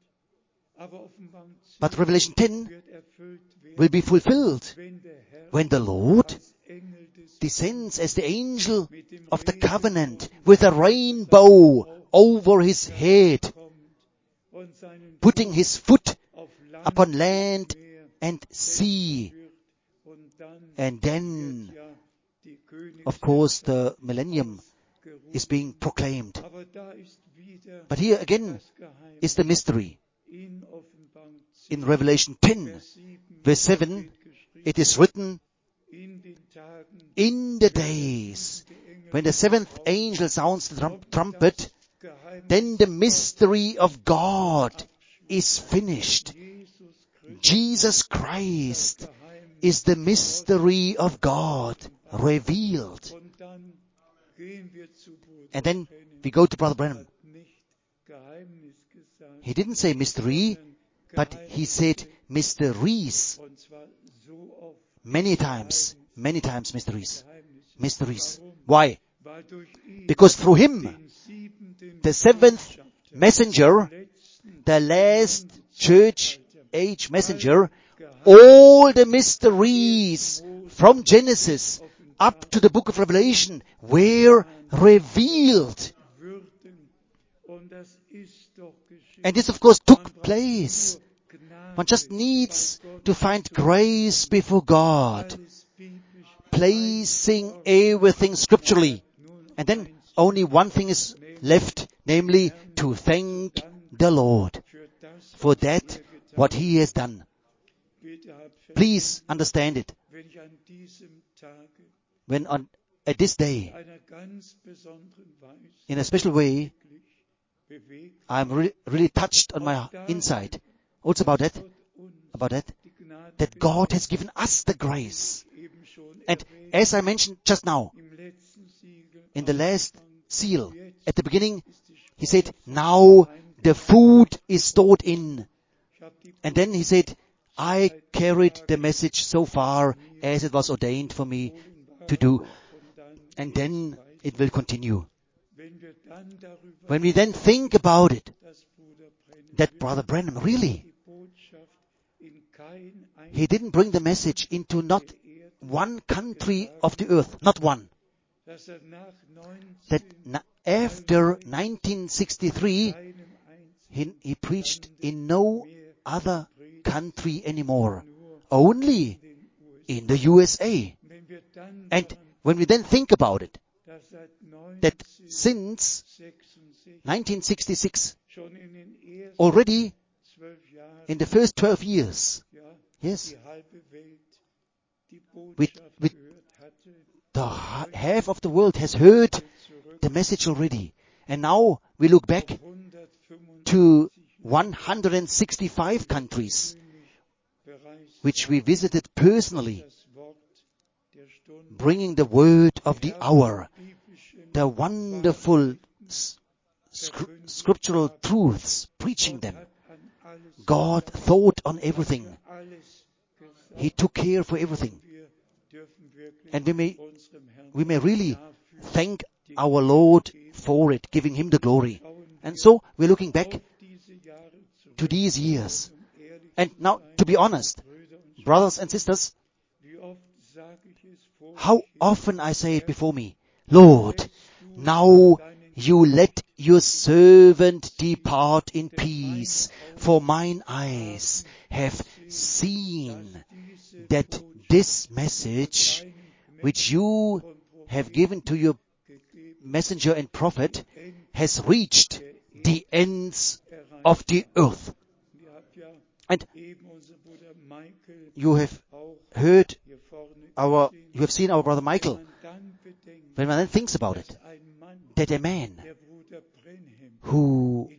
Speaker 1: But Revelation 10 will be fulfilled when the Lord, descends as the angel of the covenant with a rainbow over his head, putting his foot upon land and sea. And then, of course, the millennium is being proclaimed. But here again is the mystery. In Revelation 10, verse 7, it is written, in the days when the seventh angel sounds the trumpet, then the mystery of God is finished. Jesus Christ is the mystery of God revealed. And then we go to Brother Branham. He didn't say mystery, but he said mysteries. Many times mysteries. Mysteries. Why? Because through him, the seventh messenger, the last church age messenger, all the mysteries from Genesis up to the book of Revelation were revealed. And this, of course, took place. One just needs to find grace before God, placing everything scripturally. And then only one thing is left, namely to thank the Lord for that, what He has done. Please understand it. When at this day, in a special way, I'm really touched on my inside. Also about that God has given us the grace. And as I mentioned just now, in the last seal, at the beginning, he said, now the food is stored in. And then he said, I carried the message so far as it was ordained for me to do. And then it will continue. When we then think about it, that Brother Branham really, he didn't bring the message into not one country of the earth, not one. That after 1963, he preached in no other country anymore, only in the USA. And when we then think about it, that since 1966, already in the first 12 years, yes, the half of the world has heard the message already. And now we look back to 165 countries, which we visited personally, bringing the word of the hour, the wonderful scriptural truths, preaching them. God thought on everything. He took care for everything. And we may really thank our Lord for it, giving Him the glory. And so we're looking back to these years. And now, to be honest, brothers and sisters, how often I say it before me, Lord, now you let your servant depart in peace, for mine eyes have seen that this message which you have given to your messenger and prophet has reached the ends of the earth. And you have heard you have seen our brother Michael. When one then thinks about it, that a man who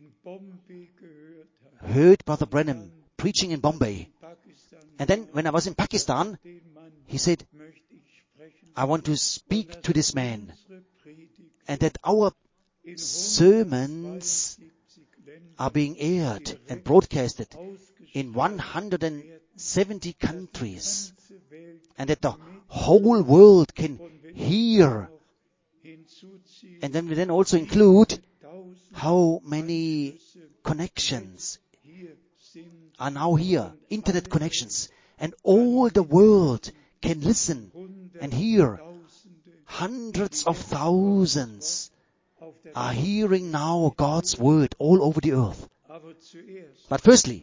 Speaker 1: heard Brother Branham preaching in Bombay, and then when I was in Pakistan, he said, I want to speak to this man, and that our sermons are being aired and broadcasted in 170 countries, and that the whole world can hear. And then we then also include how many connections are now here, internet connections, and all the world can listen and hear hundreds of thousands are hearing now God's word all over the earth. But firstly,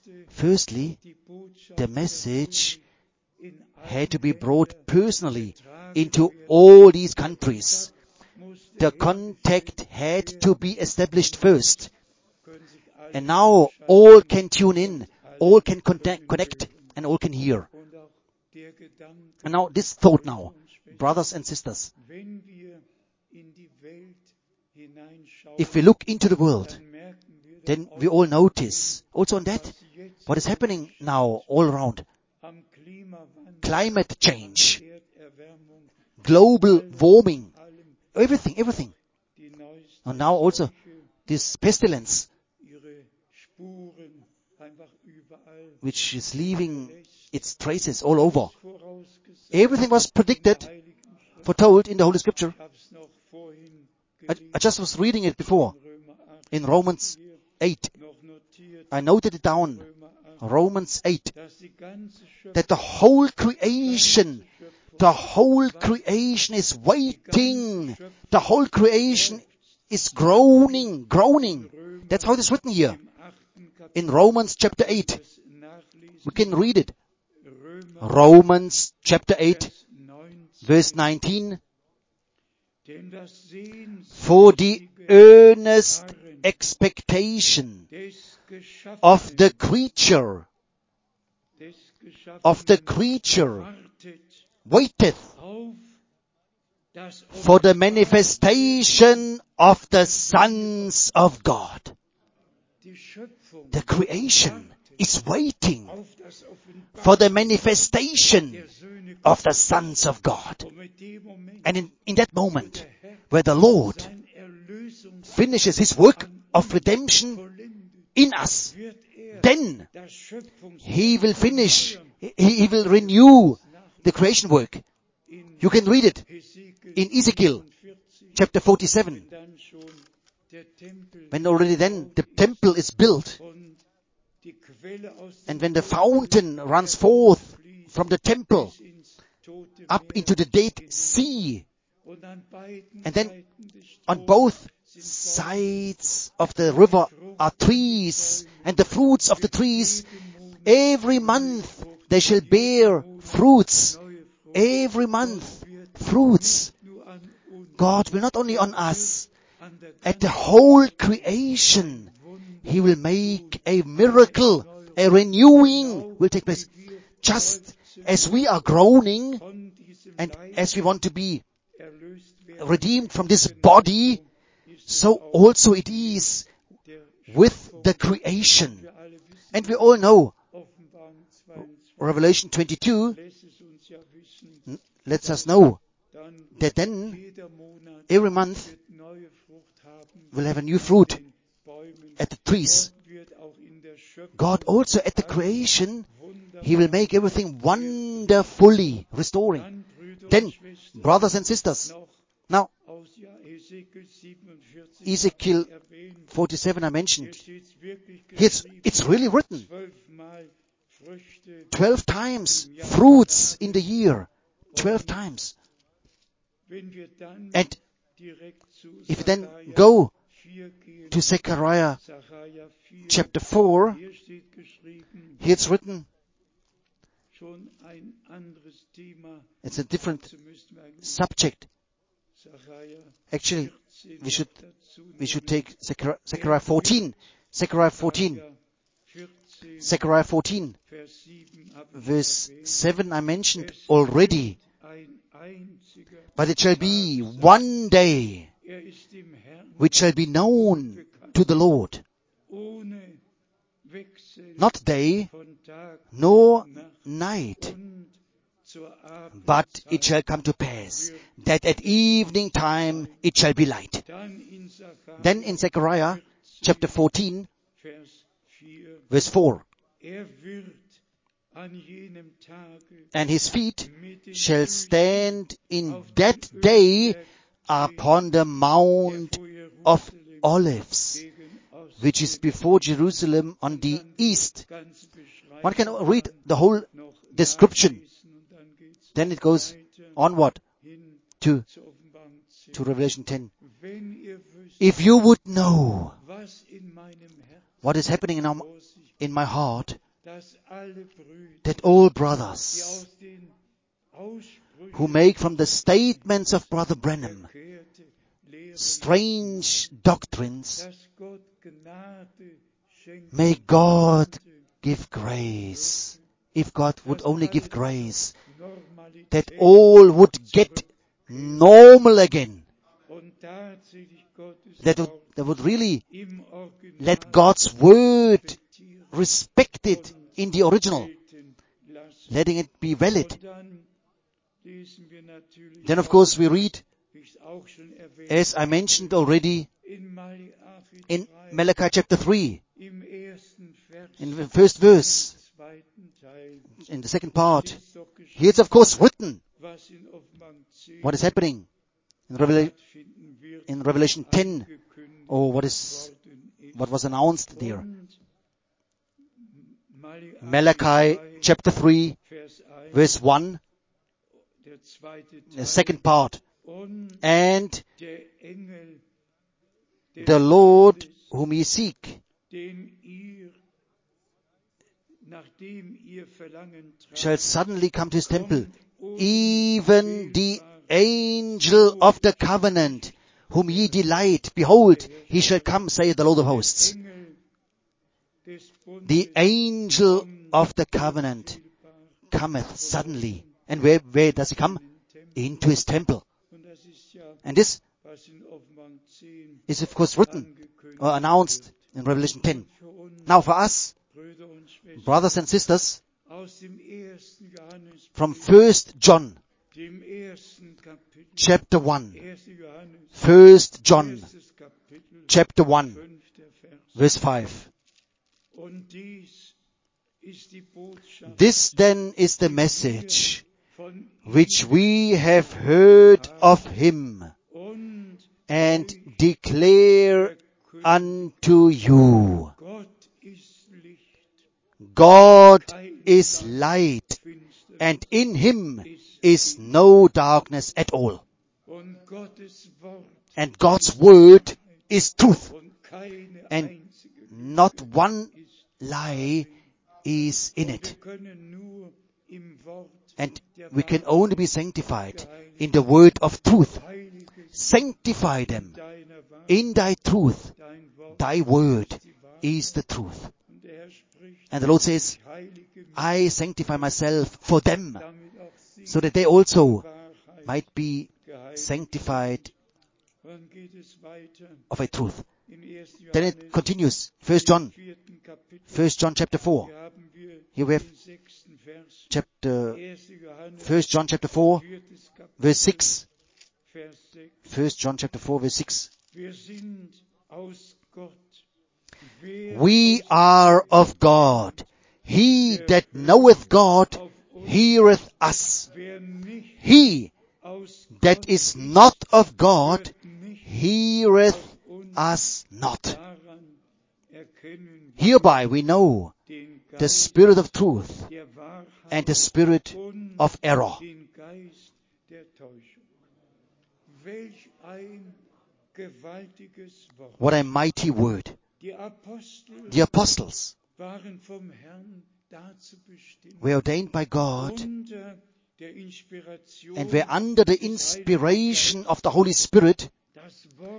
Speaker 1: the message had to be brought personally into all these countries. The contact had to be established first. And now all can tune in, all can connect, and all can hear. And now this thought now, brothers and sisters, if we look into the world, then we all notice, also on that, what is happening now all around. Climate change, global warming, everything. And now also this pestilence, which is leaving its traces all over. Everything was predicted, foretold in the Holy Scripture. I just was reading it before in Romans 8. I noted it down. Romans 8. That the whole creation is waiting. The whole creation is groaning. That's how it is written here. In Romans chapter 8. We can read it. Romans chapter 8, verse 19. For the earnest expectation of the creature waiteth for the manifestation of the sons of God. The creation is waiting for the manifestation of the sons of God. And in that moment, where the Lord finishes His work of redemption in us, then He will finish, He will renew the creation work. You can read it in Ezekiel chapter 47. When already then the temple is built, and when the fountain runs forth from the temple up into the Dead Sea, and then on both sides of the river are trees, and the fruits of the trees, every month they shall bear fruits. Every month, fruits. God will not only on us, at the whole creation, He will make a miracle, a renewing will take place. Just as we are groaning, and as we want to be redeemed from this body, so also it is with the creation. And we all know, Revelation 22 lets us know that then every month will have a new fruit at the trees. God also at the creation, He will make everything wonderfully restoring. Then, brothers and sisters, now, Ezekiel 47 I mentioned. It's really written. 12 times fruits in the year. 12 times. And if you then go to Zechariah chapter 4, here it's written, it's a different subject. Actually, we should take Zechariah 14. Zechariah 14, verse 7 I mentioned already. But it shall be one day which shall be known to the Lord. Not day, nor night. But it shall come to pass that at evening time it shall be light. Then in Zechariah chapter 14, verse 4. And his feet shall stand in that day upon the Mount of Olives, which is before Jerusalem on the east. One can read the whole description. Then it goes onward. to
Speaker 2: zur Offenbarung 10.
Speaker 1: Revelation 10.
Speaker 2: Wenn ihr wüsst,
Speaker 1: If you would know
Speaker 2: was in meinem Herzen
Speaker 1: what is happening
Speaker 2: vor sich
Speaker 1: in my heart,
Speaker 2: dass alle Brüder,
Speaker 1: that all
Speaker 2: die
Speaker 1: brothers
Speaker 2: aus den Aussprüchen
Speaker 1: who make from the statements of Brother Branham
Speaker 2: verkehrte Lehren,
Speaker 1: strange doctrines,
Speaker 2: dass Gott Gnade schenkt,
Speaker 1: may God give grace. If God would only give grace,
Speaker 2: Normalität
Speaker 1: that all would get normal again.
Speaker 2: und tatsächlich Gottes
Speaker 1: That
Speaker 2: Wort
Speaker 1: would really
Speaker 2: im Original
Speaker 1: let God's word
Speaker 2: respektieren
Speaker 1: respected in the original,
Speaker 2: gelten lassen.
Speaker 1: letting it be valid.
Speaker 2: Und dann lesen wir natürlich
Speaker 1: Then of
Speaker 2: auch,
Speaker 1: course we read,
Speaker 2: wie ich es auch schon erwähnt
Speaker 1: as I mentioned already,
Speaker 2: in Malachi
Speaker 1: in
Speaker 2: 3,
Speaker 1: Malachi chapter 3,
Speaker 2: im ersten Vers,
Speaker 1: in the first verse,
Speaker 2: im zweiten Teil,
Speaker 1: in the second part,
Speaker 2: ist doch geschrieben,
Speaker 1: here it's of course written
Speaker 2: was in Offenbarung 10
Speaker 1: what is happening in
Speaker 2: stattfinden wird,
Speaker 1: Revelation 10,
Speaker 2: angekündigt
Speaker 1: or
Speaker 2: worden ist.
Speaker 1: what was announced there.
Speaker 2: Und
Speaker 1: Malachi
Speaker 2: 3,
Speaker 1: chapter 3,
Speaker 2: Vers 1,
Speaker 1: verse 1,
Speaker 2: der zweite
Speaker 1: the
Speaker 2: Teil,
Speaker 1: second part.
Speaker 2: und
Speaker 1: And
Speaker 2: der Engel des
Speaker 1: the Lord
Speaker 2: Todes,
Speaker 1: whom ye seek
Speaker 2: nachdem ihr Verlangen
Speaker 1: shall
Speaker 2: tragt,
Speaker 1: suddenly come to his temple,
Speaker 2: kommt
Speaker 1: even the
Speaker 2: unfehlbar
Speaker 1: angel of the covenant, whom ye delight. Behold, he shall come, saith the Lord of hosts.
Speaker 2: Engel des Bundes
Speaker 1: The angel
Speaker 2: kommt
Speaker 1: of the covenant
Speaker 2: unfehlbar
Speaker 1: cometh suddenly. And where does he come?
Speaker 2: in den Tempel.
Speaker 1: Into his temple.
Speaker 2: Und das ist ja,
Speaker 1: And this
Speaker 2: was in Offenbarung 10
Speaker 1: is of course written
Speaker 2: angekündigt
Speaker 1: or announced
Speaker 2: wird.
Speaker 1: in Revelation 10.
Speaker 2: Für uns,
Speaker 1: Now for us,
Speaker 2: Brüder und Schwestern,
Speaker 1: brothers and sisters,
Speaker 2: aus dem ersten Johannes,
Speaker 1: from 1 John
Speaker 2: dem ersten Kapitel,
Speaker 1: chapter 1,
Speaker 2: 1. Johannes,
Speaker 1: 1 John
Speaker 2: erstes Kapitel,
Speaker 1: chapter 1,
Speaker 2: 5. Vers.
Speaker 1: verse 5.
Speaker 2: Und dies ist die Botschaft,
Speaker 1: This then is the message
Speaker 2: von
Speaker 1: which we have heard of him
Speaker 2: und
Speaker 1: and declare unto you.
Speaker 2: Gott ist Licht,
Speaker 1: God is light,
Speaker 2: finster
Speaker 1: and in him is no darkness at all.
Speaker 2: und Gottes Wort
Speaker 1: And God's word is truth,
Speaker 2: und keine
Speaker 1: and
Speaker 2: einzige
Speaker 1: not one
Speaker 2: ist.
Speaker 1: lie is in
Speaker 2: Wir
Speaker 1: it.
Speaker 2: können nur im Wort
Speaker 1: And
Speaker 2: der
Speaker 1: we can
Speaker 2: Wahrheit
Speaker 1: only be sanctified in the word of truth.
Speaker 2: Heiliges
Speaker 1: Sanctify them
Speaker 2: deiner Wahrheit,
Speaker 1: in thy truth.
Speaker 2: dein Wort
Speaker 1: Thy word
Speaker 2: ist die Wahrheit.
Speaker 1: is the truth.
Speaker 2: Und der Herr spricht,
Speaker 1: And the Lord says,
Speaker 2: heilige mich,
Speaker 1: I sanctify myself for them,
Speaker 2: damit auch sie
Speaker 1: so that they also
Speaker 2: Wahrheit
Speaker 1: might be
Speaker 2: geheiligt.
Speaker 1: sanctified
Speaker 2: Dann geht es weiter
Speaker 1: of a truth.
Speaker 2: im 1.
Speaker 1: Then it
Speaker 2: Johannes,
Speaker 1: continues. 1 John,
Speaker 2: 4. Kapitel.
Speaker 1: 1 John chapter 4.
Speaker 2: Hier haben wir
Speaker 1: Here we have
Speaker 2: den 6. Vers.
Speaker 1: chapter,
Speaker 2: 1. Johannes,
Speaker 1: 1 John chapter 4,
Speaker 2: 4. Kapitel,
Speaker 1: verse 6.
Speaker 2: Vers 6.
Speaker 1: 1 John chapter 4, verse 6.
Speaker 2: Wir sind aus Gott. Wer
Speaker 1: We
Speaker 2: aus
Speaker 1: are of God. He that knoweth God
Speaker 2: auf uns,
Speaker 1: heareth us.
Speaker 2: wer nicht
Speaker 1: He
Speaker 2: aus
Speaker 1: that
Speaker 2: Gott
Speaker 1: is not of God
Speaker 2: hört nicht
Speaker 1: heareth
Speaker 2: auf uns.
Speaker 1: us not.
Speaker 2: Daran erkennen wir
Speaker 1: Hereby we know
Speaker 2: den
Speaker 1: the
Speaker 2: Geist
Speaker 1: spirit of truth
Speaker 2: der Wahrheit
Speaker 1: and the spirit
Speaker 2: und
Speaker 1: of error.
Speaker 2: den Geist der Täuschung. Welch ein gewaltiges Wort.
Speaker 1: What a mighty word.
Speaker 2: Die Apostel
Speaker 1: The apostles
Speaker 2: waren vom Herrn dazu bestimmt,
Speaker 1: were ordained by God
Speaker 2: unter der Inspiration
Speaker 1: and were under the inspiration of the Holy Spirit
Speaker 2: das Wort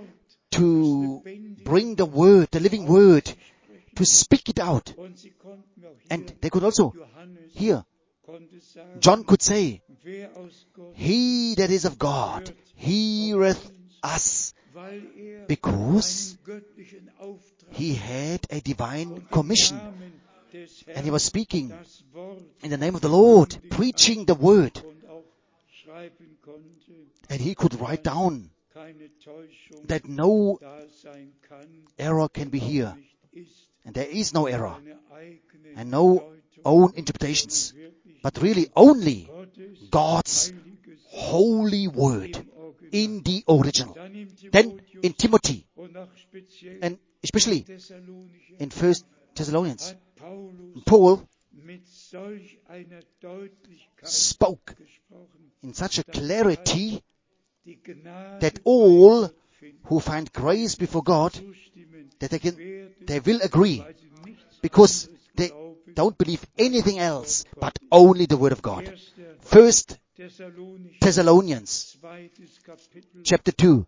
Speaker 1: to bring the word, the living word, to speak it out.
Speaker 2: und sie konnten auch hier,
Speaker 1: And they could also
Speaker 2: Johannes
Speaker 1: hear,
Speaker 2: konnte sagen,
Speaker 1: John could say,
Speaker 2: wer aus Gott,
Speaker 1: He that is of God heareth us,
Speaker 2: weil
Speaker 1: because
Speaker 2: einen göttlichen Auftrag
Speaker 1: he had a divine
Speaker 2: und im
Speaker 1: commission.
Speaker 2: Namen des
Speaker 1: And he was speaking
Speaker 2: das Wort
Speaker 1: in the name of the Lord, preaching the word.
Speaker 2: und auch schreiben konnte,
Speaker 1: And he could write down
Speaker 2: keine Täuschung
Speaker 1: that no
Speaker 2: da sein kann,
Speaker 1: error can be here.
Speaker 2: nicht ist,
Speaker 1: And there is no error
Speaker 2: eine eigene
Speaker 1: and no
Speaker 2: Deutung,
Speaker 1: own interpretations,
Speaker 2: wirklich
Speaker 1: but really only
Speaker 2: Gottes
Speaker 1: God's
Speaker 2: heiliges
Speaker 1: holy word
Speaker 2: im Original.
Speaker 1: in the original.
Speaker 2: Dann im
Speaker 1: Then
Speaker 2: Timotheus
Speaker 1: in Timothy,
Speaker 2: und auch speziell
Speaker 1: and especially
Speaker 2: Thessalonicher
Speaker 1: in 1 Thessalonians,
Speaker 2: hat Paulus
Speaker 1: Paul
Speaker 2: mit solch einer Deutlichkeit
Speaker 1: spoke
Speaker 2: gesprochen,
Speaker 1: in such a clarity that all who find grace before God, that they will agree, because they don't believe anything else but only the Word of God. First Thessalonians chapter 2.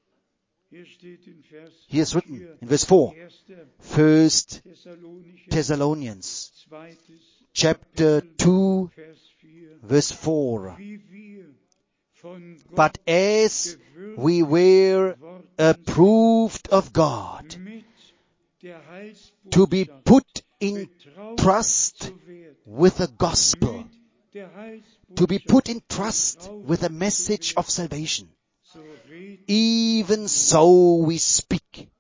Speaker 1: Here is written in verse 4. First Thessalonians chapter 2 verse 4. But as we were approved of God, to be put in trust with the gospel, to be put in trust with the message of salvation, even so we speak.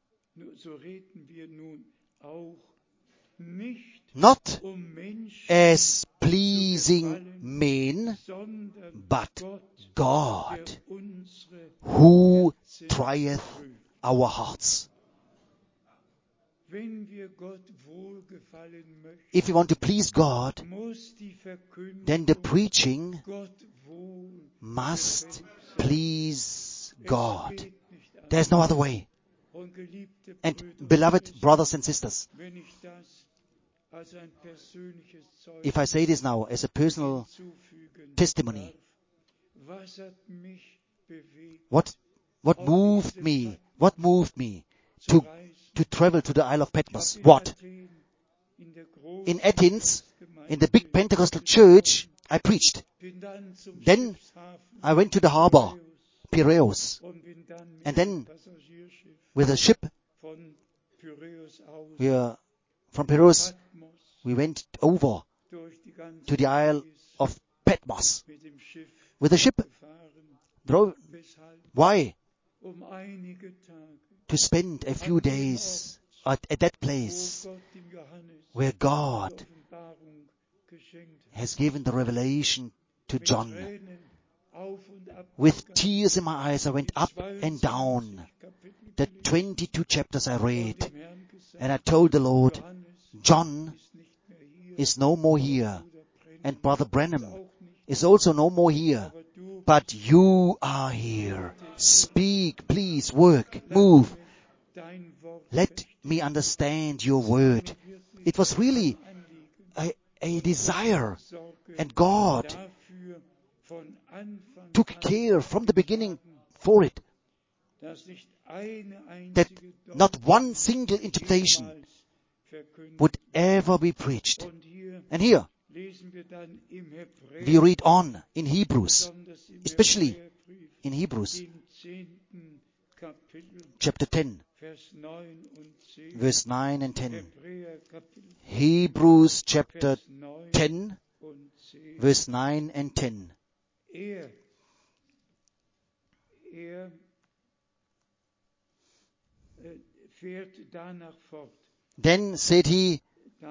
Speaker 1: Not as pleasing men, but God, who trieth our hearts. If we want to please God, then the preaching must please God. There's no other way. And beloved brothers and sisters, if I say this now as a personal testimony, what moved me to travel to the Isle of Patmos? What? In Athens, in the big Pentecostal church, I preached. Then I went to the harbor, Piraeus, and then with a ship, from Piraeus, we went over to the Isle of Patmos with a ship. Why? To spend a few days at that place where God has given the revelation to John. With tears in my eyes, I went up and down the 22 chapters I read, and I told the Lord, John is no more here, and Brother Branham is also no more here, but you are here. Speak, please, work, move. Let me understand your word. It was really a desire, and God took care from the beginning for it, that not one single interpretation would ever be preached. And here, we read on in Hebrews, especially in Hebrews, chapter 10, verse 9 and 10. Hebrews chapter 10, verse 9 and 10. Then said he,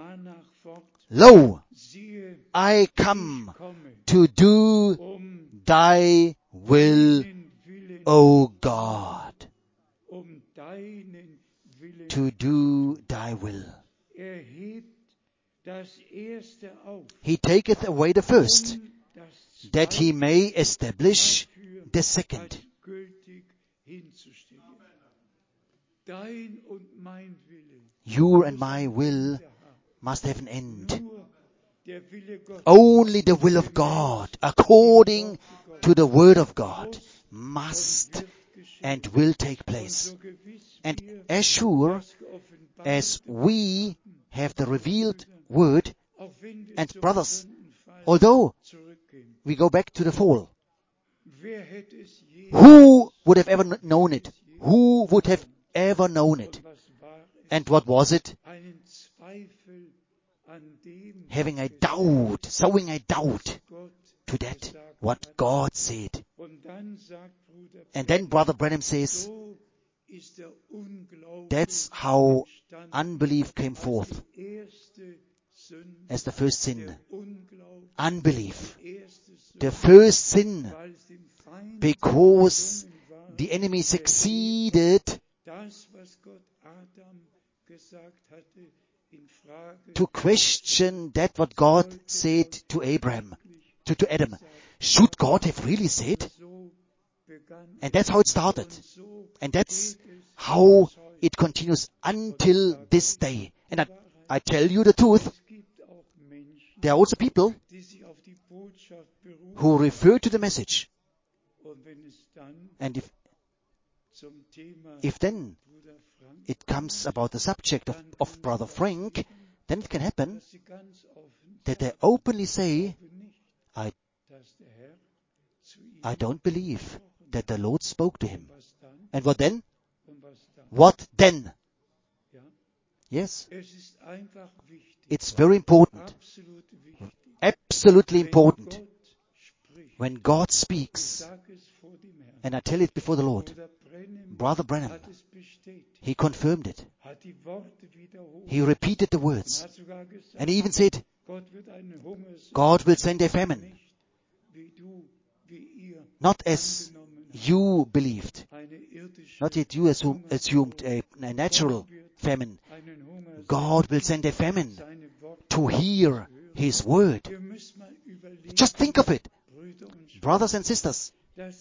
Speaker 1: Lo, I come to do thy will, O God. To do thy will. He taketh away the first, that he may establish the second. Your and my will must have an end. Only the will of God, according to the Word of God, must and will take place. And as sure as we have the revealed Word, and brothers, although we go back to the fall, who would have ever known it? Who would have ever known it? And what was it? Having a doubt, sowing a doubt to that, what God said. And then Brother Branham says, that's how unbelief came forth as the first sin. Unbelief. The first sin, because the enemy succeeded to question that what God said to Abraham, to Adam. Should God have really said? And that's how it started. And that's how it continues until this day. And I tell you the truth, there are also people who refer to the message. And if then it comes about the subject of Brother Frank, then it can happen that they openly say, I don't believe that the Lord spoke to him. And what then? What then? Yes. It's very important. Absolutely important. When God speaks, and I tell it before the Lord, Brother Branham, he confirmed it. He repeated the words. And he even said, God will send a famine. Not as you believed. Not yet you assumed a natural famine. God will send a famine to hear His word. Just think of it, brothers and sisters,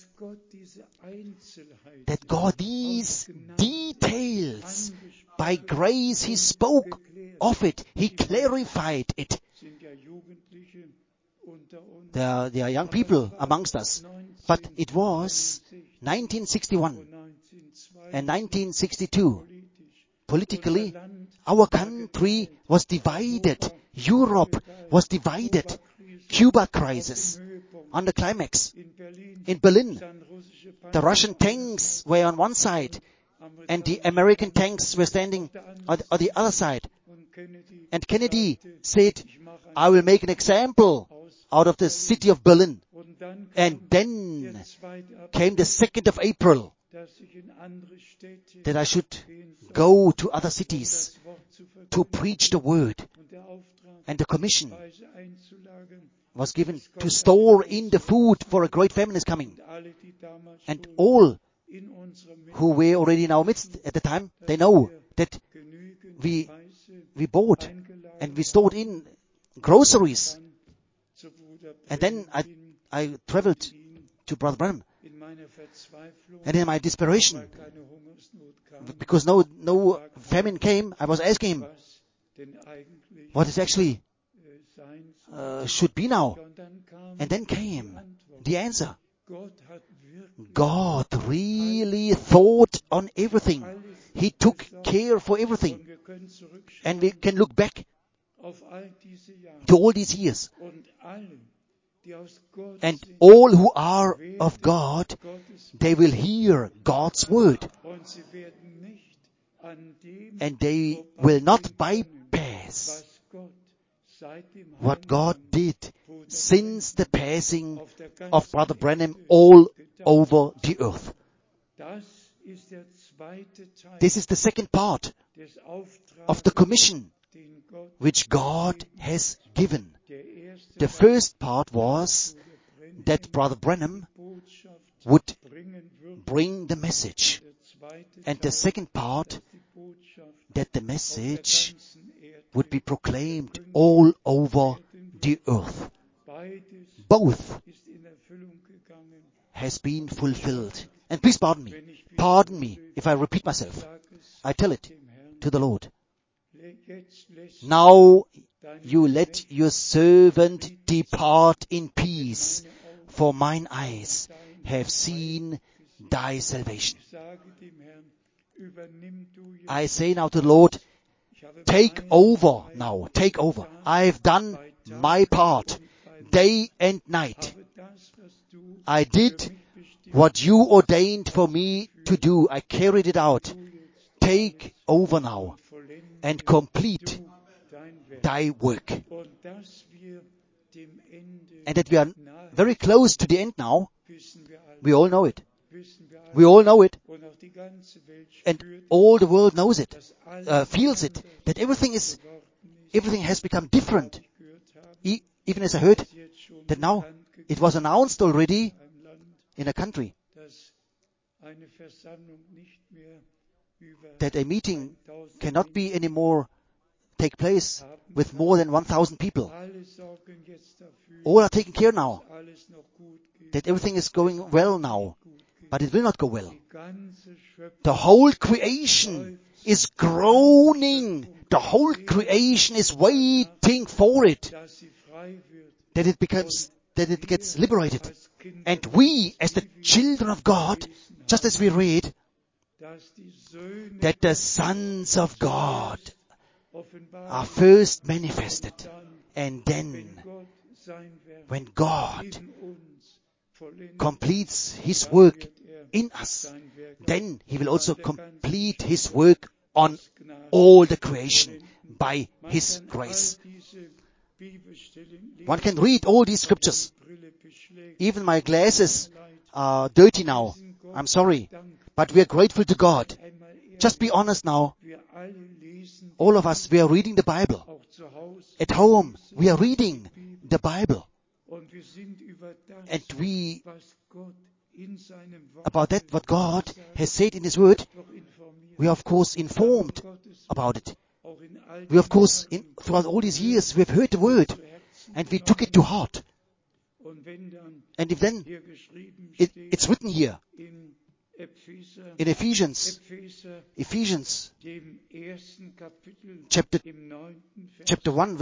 Speaker 1: that God these details, by grace He spoke of it. He clarified it. There are young people amongst us, but it was 1961 and 1962. Politically, our country was divided. Europe was divided. Cuba crisis on the climax. In Berlin, the Russian tanks were on one side and the American tanks were standing on the other side. And Kennedy said, I will make an example out of the city of Berlin. And then came the 2nd of April that I should go to other cities to preach the word. And the commission was given to store in the food for a great famine is coming. And all who were already in our midst at the time, they know that we bought and we stored in groceries. And then I traveled to Brother Branham. And in my desperation, because no famine came, I was asking him what it actually should be now. And then came the answer. God really thought on everything. He took care for everything. And we can look back to all these years. And all who are of God, they will hear God's word. And they will not bypass what God did since the passing of Brother Branham all over the earth. This is the second part of the commission which God has given. The first part was that Brother Branham would bring the message. And the second part, that the message would be proclaimed all over the earth. Both has been fulfilled. And please pardon me if I repeat myself. I tell it to the Lord. Now you let your servant depart in peace, for mine eyes have seen thy salvation. I say now to the Lord, take over now, take over. I have done my part, day and night. I did what you ordained for me to do. I carried it out. Take over now and complete thy work. And that we are very close to the end now, we all know it. We all know it. And all the world knows it, feels it, that everything has become different. Even as I heard that now it was announced already in a country that a meeting cannot be anymore take place with more than 1,000 people. All are taken care now. That everything is going well now. but it will not go well. The whole creation is groaning. The whole creation is waiting for it, that it gets liberated. And we, as the children of God, just as we read, that the sons of God are first manifested, and then, when God completes His work in us, then He will also complete His work on all the creation by His grace. One can read all these scriptures. Even my glasses are dirty now. I'm sorry. But we are grateful to God. Just be honest now. All of us, we are reading the Bible. At home, we are reading the Bible. And we, about that, what God has said in His Word, we are of course informed about it. We of course, throughout all these years, we have heard the Word, and we took it to heart. And if then, it's written here, in Ephesians chapter 1,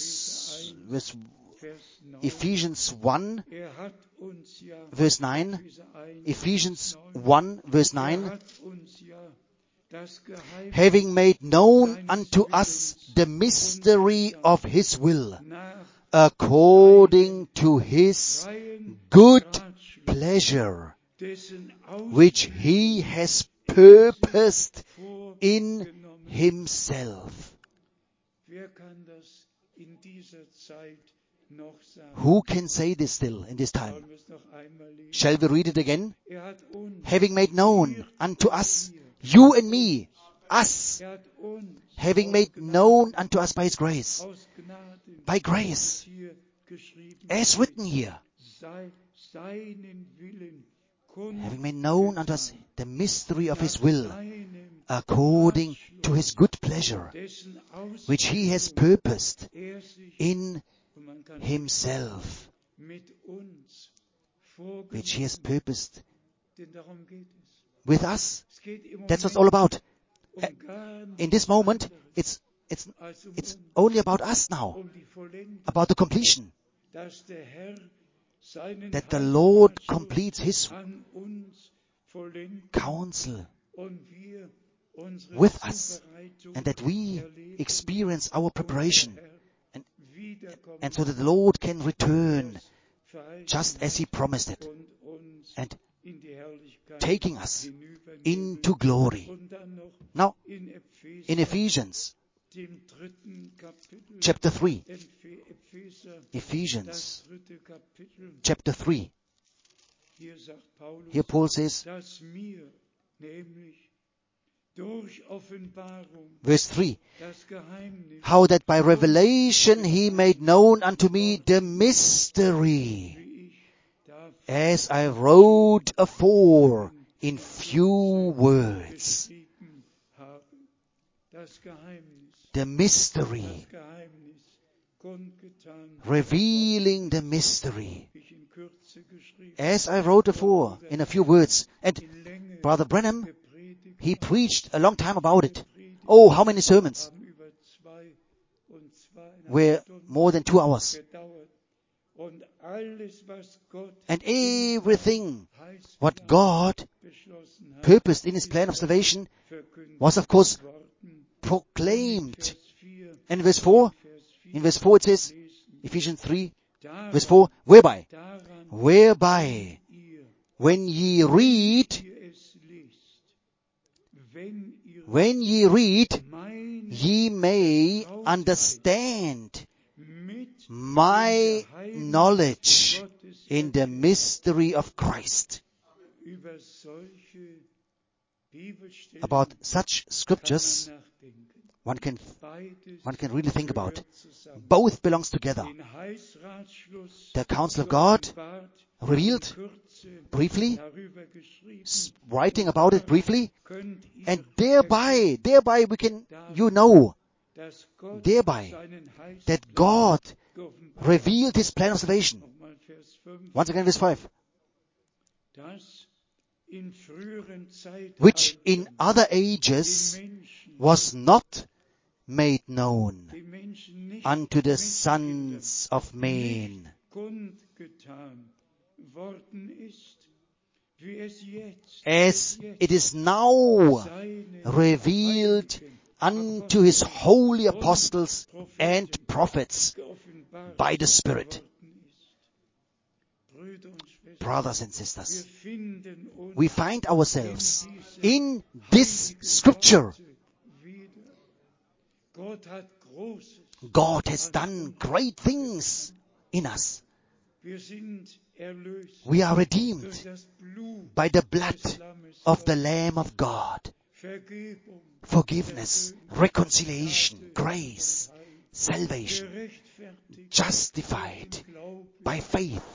Speaker 1: Ephesians 1, verse 9, Ephesians 1, verse 9, having made known unto us the mystery of His will, according to His good pleasure, which He has purposed in Himself. Who can say this still in this time? Shall we read it again? Having made known unto us, you and me, us, having made known unto us by His grace, by grace, as written here, having made known unto us the mystery of His will, according to His good pleasure, which He has purposed in Himself, which He has purposed with us. That's what it's all about. In this moment, it's only about us now, about the completion, that the Lord completes His counsel with us, and that we experience our preparation, and so that the Lord can return just as He promised it, and taking us into glory. Now, in Ephesians chapter 3, Ephesians chapter 3, here Paul says, verse 3, how that by revelation He made known unto me the mystery, as I wrote afore in few words. The mystery, revealing the mystery, as I wrote afore in a few words. And Brother Branham, he preached a long time about it. Oh, how many sermons were more than 2 hours. And everything what God purposed in His plan of salvation was of course proclaimed. And in verse 4 it says, Ephesians 3, verse 4, whereby, when ye read, ye may understand my knowledge in the mystery of Christ. About such scriptures, one can really think about. Both belongs together. The counsel of God, revealed briefly, writing about it briefly, and thereby we can, thereby that God revealed His plan of salvation. Once again, verse 5. which in other ages was not made known unto the sons of men, as it is now revealed unto his holy apostles and prophets by the Spirit. Brothers and sisters, we find ourselves in this scripture. God has done great things in us. We are redeemed by the blood of the Lamb of God. Forgiveness, reconciliation, grace, salvation, justified by faith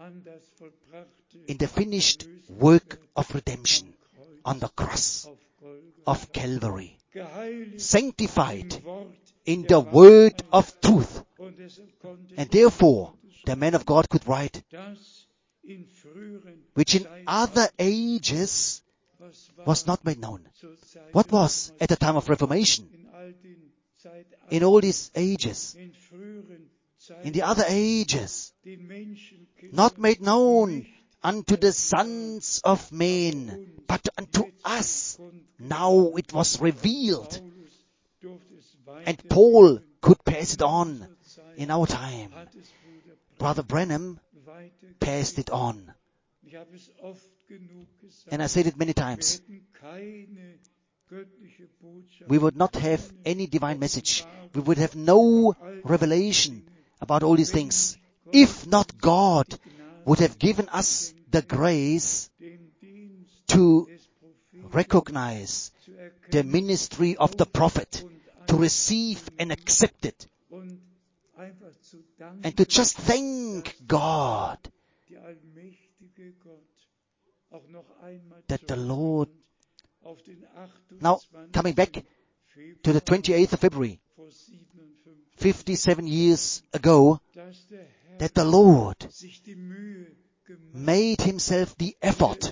Speaker 1: in the finished work of redemption on the cross of Calvary, sanctified in the word of truth. And therefore, the man of God could write, which in other ages was not made known. What was at the time of Reformation? In all these ages, in the other ages, not made known unto the sons of men, but unto us. Now it was revealed. And Paul could pass it on in our time. Brother Branham passed it on. And I said it many times. We would not have any divine message. We would have no revelation about all these things if not God would have given us the grace to recognize the ministry of the prophet, to receive and accept it, and to just thank God that the Lord. Now, coming back to the 28th of February, 57 years ago, that the Lord made himself the effort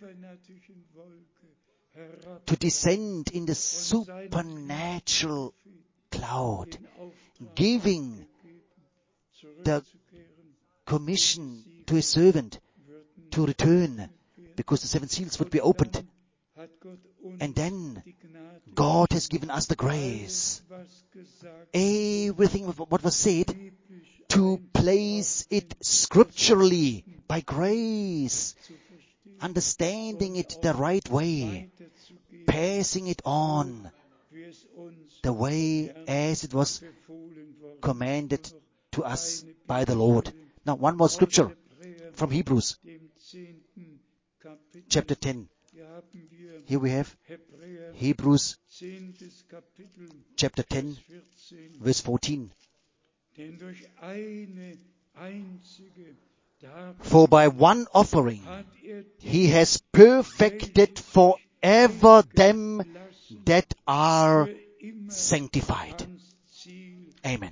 Speaker 1: to descend in the supernatural cloud, giving the commission to his servant to return, because the 7 seals would be opened. And then God has given us the grace, everything what was said, to place it scripturally by grace, understanding it the right way, passing it on the way as it was commanded to us by the Lord. Now, one more scripture from Hebrews, chapter 10. Here we have Hebrews chapter 10, verse 14. For by one offering he has perfected forever them that are sanctified. Amen.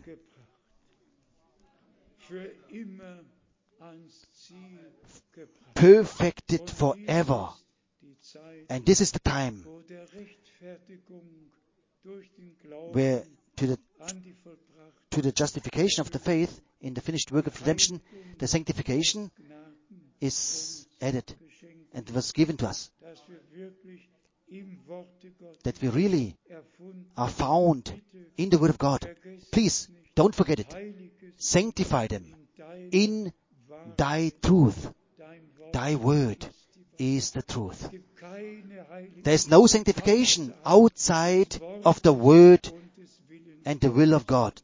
Speaker 1: Perfected forever. And this is the time where to the justification of the faith in the finished work of redemption, the sanctification is added and was given to us. That we really are found in the Word of God. Please, don't forget it. Sanctify them in thy truth. Thy word is the truth. There is no sanctification outside of the word and the will of God.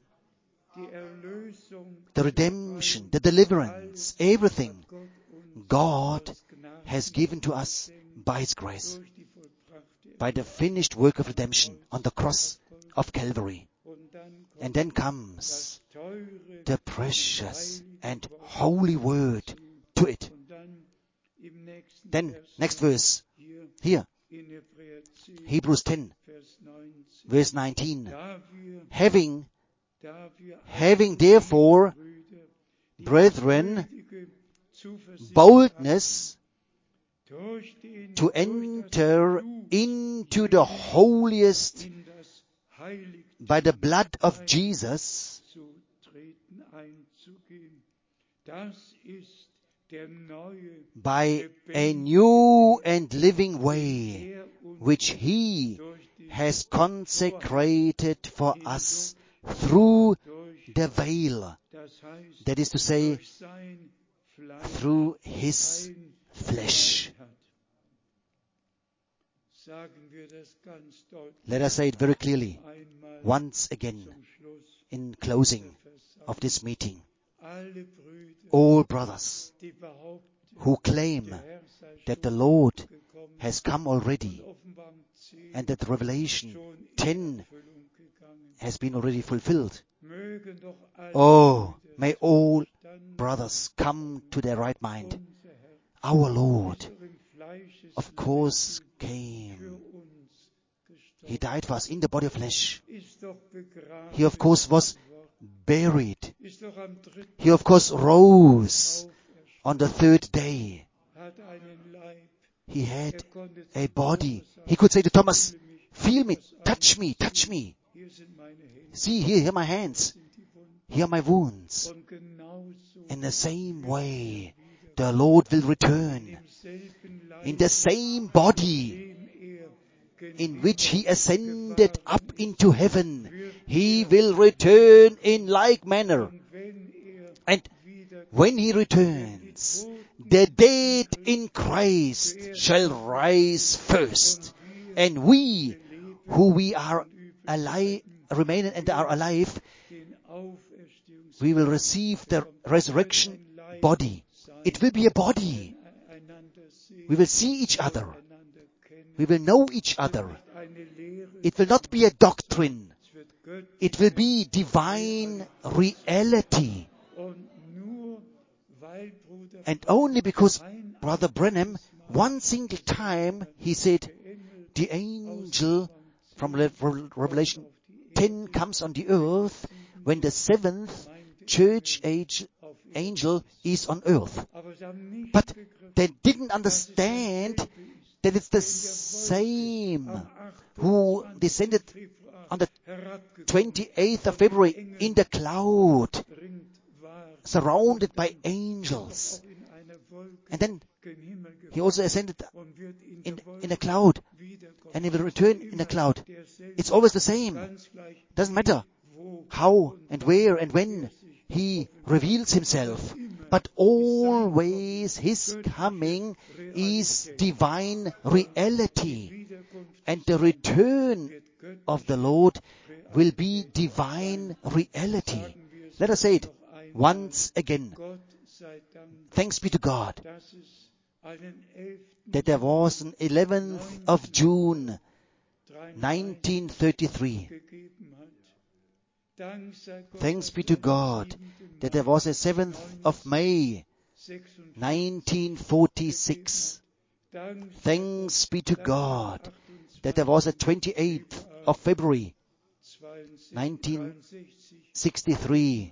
Speaker 1: The redemption, the deliverance, everything God has given to us by His grace, by the finished work of redemption on the cross of Calvary. And then comes the precious and holy word to it. Then, next verse, here, Hebrews 10, verse 19. Having therefore, brethren, boldness to enter into the holiest
Speaker 2: in das Heiligtum
Speaker 1: by the blood of Jesus,
Speaker 2: zu treten, einzugehen. Das ist der neue,
Speaker 1: by a new and living way,
Speaker 2: er uns
Speaker 1: which He
Speaker 2: durch die
Speaker 1: has consecrated for us through the veil,
Speaker 2: das heißt,
Speaker 1: that is to say,
Speaker 2: durch sein Fleisch
Speaker 1: through His flesh.
Speaker 2: hat. Sagen wir das ganz deutlich
Speaker 1: Let us say it very clearly
Speaker 2: einmal
Speaker 1: once again
Speaker 2: zum Schluss.
Speaker 1: in closing of this meeting.
Speaker 2: Alle Brüder,
Speaker 1: All brothers
Speaker 2: die behaupten,
Speaker 1: who claim
Speaker 2: der Herr sei
Speaker 1: that the
Speaker 2: schon
Speaker 1: Lord
Speaker 2: gekommen,
Speaker 1: has come already
Speaker 2: Offenbarung 10
Speaker 1: and that Revelation
Speaker 2: schon in
Speaker 1: 10
Speaker 2: Erfüllung gegangen.
Speaker 1: has been already fulfilled.
Speaker 2: Mögen doch alle
Speaker 1: Oh,
Speaker 2: Brüder
Speaker 1: may all
Speaker 2: dann
Speaker 1: brothers come to their right mind.
Speaker 2: unser Herr,
Speaker 1: Our Lord,
Speaker 2: der im Fleisches
Speaker 1: of course,
Speaker 2: für
Speaker 1: came.
Speaker 2: uns gestorben
Speaker 1: He died for us in the body of flesh.
Speaker 2: ist, doch begraben
Speaker 1: He, of course, was
Speaker 2: worden,
Speaker 1: buried.
Speaker 2: ist doch am dritten
Speaker 1: He, of course, rose
Speaker 2: auferstanden,
Speaker 1: on the third day.
Speaker 2: hat einen Leib.
Speaker 1: He had
Speaker 2: Konnte
Speaker 1: a
Speaker 2: zu
Speaker 1: body.
Speaker 2: Thomas sagen,
Speaker 1: He could say to Thomas,
Speaker 2: "Fühle mich,
Speaker 1: feel me,
Speaker 2: fass an,
Speaker 1: touch me, touch me.
Speaker 2: hier sind meine Hände,
Speaker 1: See, here are my hands.
Speaker 2: sind die Wunden."
Speaker 1: Here are my wounds.
Speaker 2: Und genauso
Speaker 1: In the same way, the Lord will return
Speaker 2: im selben Leib,
Speaker 1: in the same body
Speaker 2: dem
Speaker 1: in which He ascended up into heaven. He will return in like manner.
Speaker 2: und wenn
Speaker 1: And
Speaker 2: wieder
Speaker 1: when He returns, the dead in Christ shall rise first. And we, who we are alive, remain and are alive,
Speaker 2: den Auferstehungs
Speaker 1: we will receive the resurrection body. It will be a body.
Speaker 2: einander sehen,
Speaker 1: We will see each other.
Speaker 2: einander kennen,
Speaker 1: We will know each other.
Speaker 2: eine Lehre,
Speaker 1: It will not be a doctrine.
Speaker 2: es wird Gott
Speaker 1: It will be divine reality.
Speaker 2: und nur weil Bruder
Speaker 1: And only because Brother Branham, one single time, he said, the angel from Revelation 10 comes on the earth when the seventh church age angel is on earth.
Speaker 2: aber sie haben nicht
Speaker 1: But
Speaker 2: begriffen,
Speaker 1: they didn't understand that it's the same who descended
Speaker 2: Februar
Speaker 1: on the
Speaker 2: herabgekommen
Speaker 1: 28th of February in the cloud,
Speaker 2: bringt, war
Speaker 1: surrounded by angels.
Speaker 2: auch in einer Wolke
Speaker 1: And then
Speaker 2: gen Himmel
Speaker 1: he
Speaker 2: gefahren
Speaker 1: also ascended
Speaker 2: und wird in
Speaker 1: in
Speaker 2: der Wolke
Speaker 1: a cloud,
Speaker 2: wiederkommen.
Speaker 1: and he will return in a cloud.
Speaker 2: Derselbe,
Speaker 1: It's always the same.
Speaker 2: ganz gleich,
Speaker 1: Doesn't matter
Speaker 2: wo
Speaker 1: how and where and when he reveals himself, but always his coming is divine reality,
Speaker 2: Wiederkunft
Speaker 1: and the return of the Lord will be divine reality. Let us say it once again.
Speaker 2: Gott sei Dank,
Speaker 1: Thanks be to God
Speaker 2: dass es einen 11.
Speaker 1: that there was an 11th of June 1933.
Speaker 2: gegeben hat. Dank sei Gott,
Speaker 1: Thanks be to God that there was a 7th of May 1946.
Speaker 2: Dank
Speaker 1: Thanks be to God that there was a 28th of February 1963.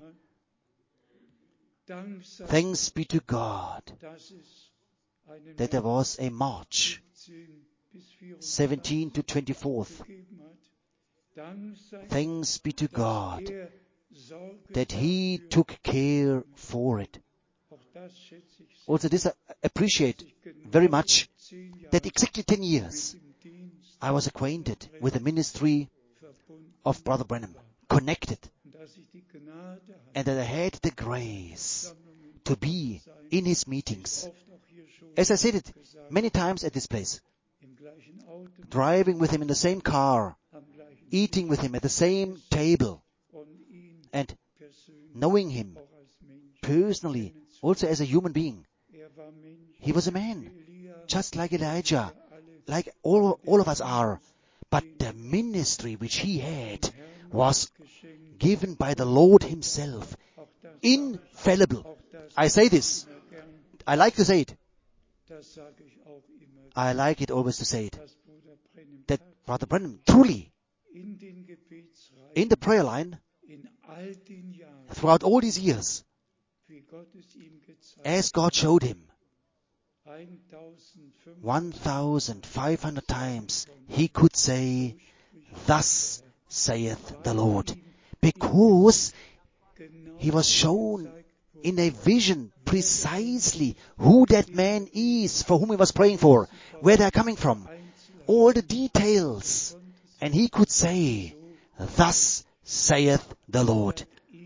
Speaker 2: Dank sei,
Speaker 1: Thanks be to God
Speaker 2: dass es einen
Speaker 1: that there was a March
Speaker 2: 17 bis 24
Speaker 1: 17 to 24th.
Speaker 2: gegeben hat. Dank sei,
Speaker 1: Thanks be to God
Speaker 2: Sorge
Speaker 1: that He took care for it.
Speaker 2: auch das schätze ich sehr,
Speaker 1: Also this I appreciate very much,
Speaker 2: 10 Jahre
Speaker 1: that exactly 10 years
Speaker 2: im Dienst
Speaker 1: I was acquainted with the ministry
Speaker 2: verbunden
Speaker 1: of Brother Branham, connected,
Speaker 2: und dass ich die Gnade hatte,
Speaker 1: and that I had the grace to be in his meetings.
Speaker 2: oft auch hier schon
Speaker 1: As I said it many times at this place,
Speaker 2: im gleichen Auto,
Speaker 1: driving with him in the same car,
Speaker 2: am gleichen
Speaker 1: eating with him at the same table,
Speaker 2: und ihn
Speaker 1: and
Speaker 2: persönlich
Speaker 1: knowing him
Speaker 2: auch als Mensch.
Speaker 1: personally, also as a human being.
Speaker 2: War Mensch,
Speaker 1: He was a man,
Speaker 2: Elia,
Speaker 1: just like Elijah, like all of us are. But the ministry which he had was
Speaker 2: geschenkt,
Speaker 1: given by the Lord himself,
Speaker 2: auch das,
Speaker 1: infallible.
Speaker 2: auch das,
Speaker 1: I say this,
Speaker 2: immer gern,
Speaker 1: I like to say it,
Speaker 2: das sage ich auch immer,
Speaker 1: I like it always to say it,
Speaker 2: dass Bruder Brennan
Speaker 1: that Brother Branham truly,
Speaker 2: in den Gebetsreihen,
Speaker 1: in the prayer line,
Speaker 2: in all den Jahren,
Speaker 1: throughout all these years,
Speaker 2: wie Gott es ihm gezeigt
Speaker 1: as God showed him, 1,500 times he could say, "Thus saith the Lord," because he was shown in a vision precisely who that man is for whom he was praying for, where they're coming from, all the details. And he could say, "Thus saith the Lord."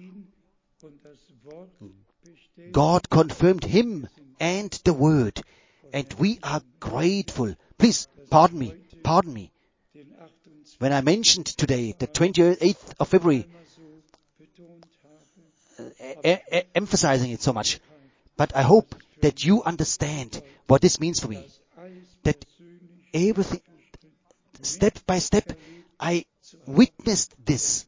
Speaker 1: God confirmed him and the word, and we are grateful. Please, pardon me. When I mentioned today, the 28th of February, emphasizing it so much, but I hope that you understand what this means for me. That everything, step by step, I witnessed this.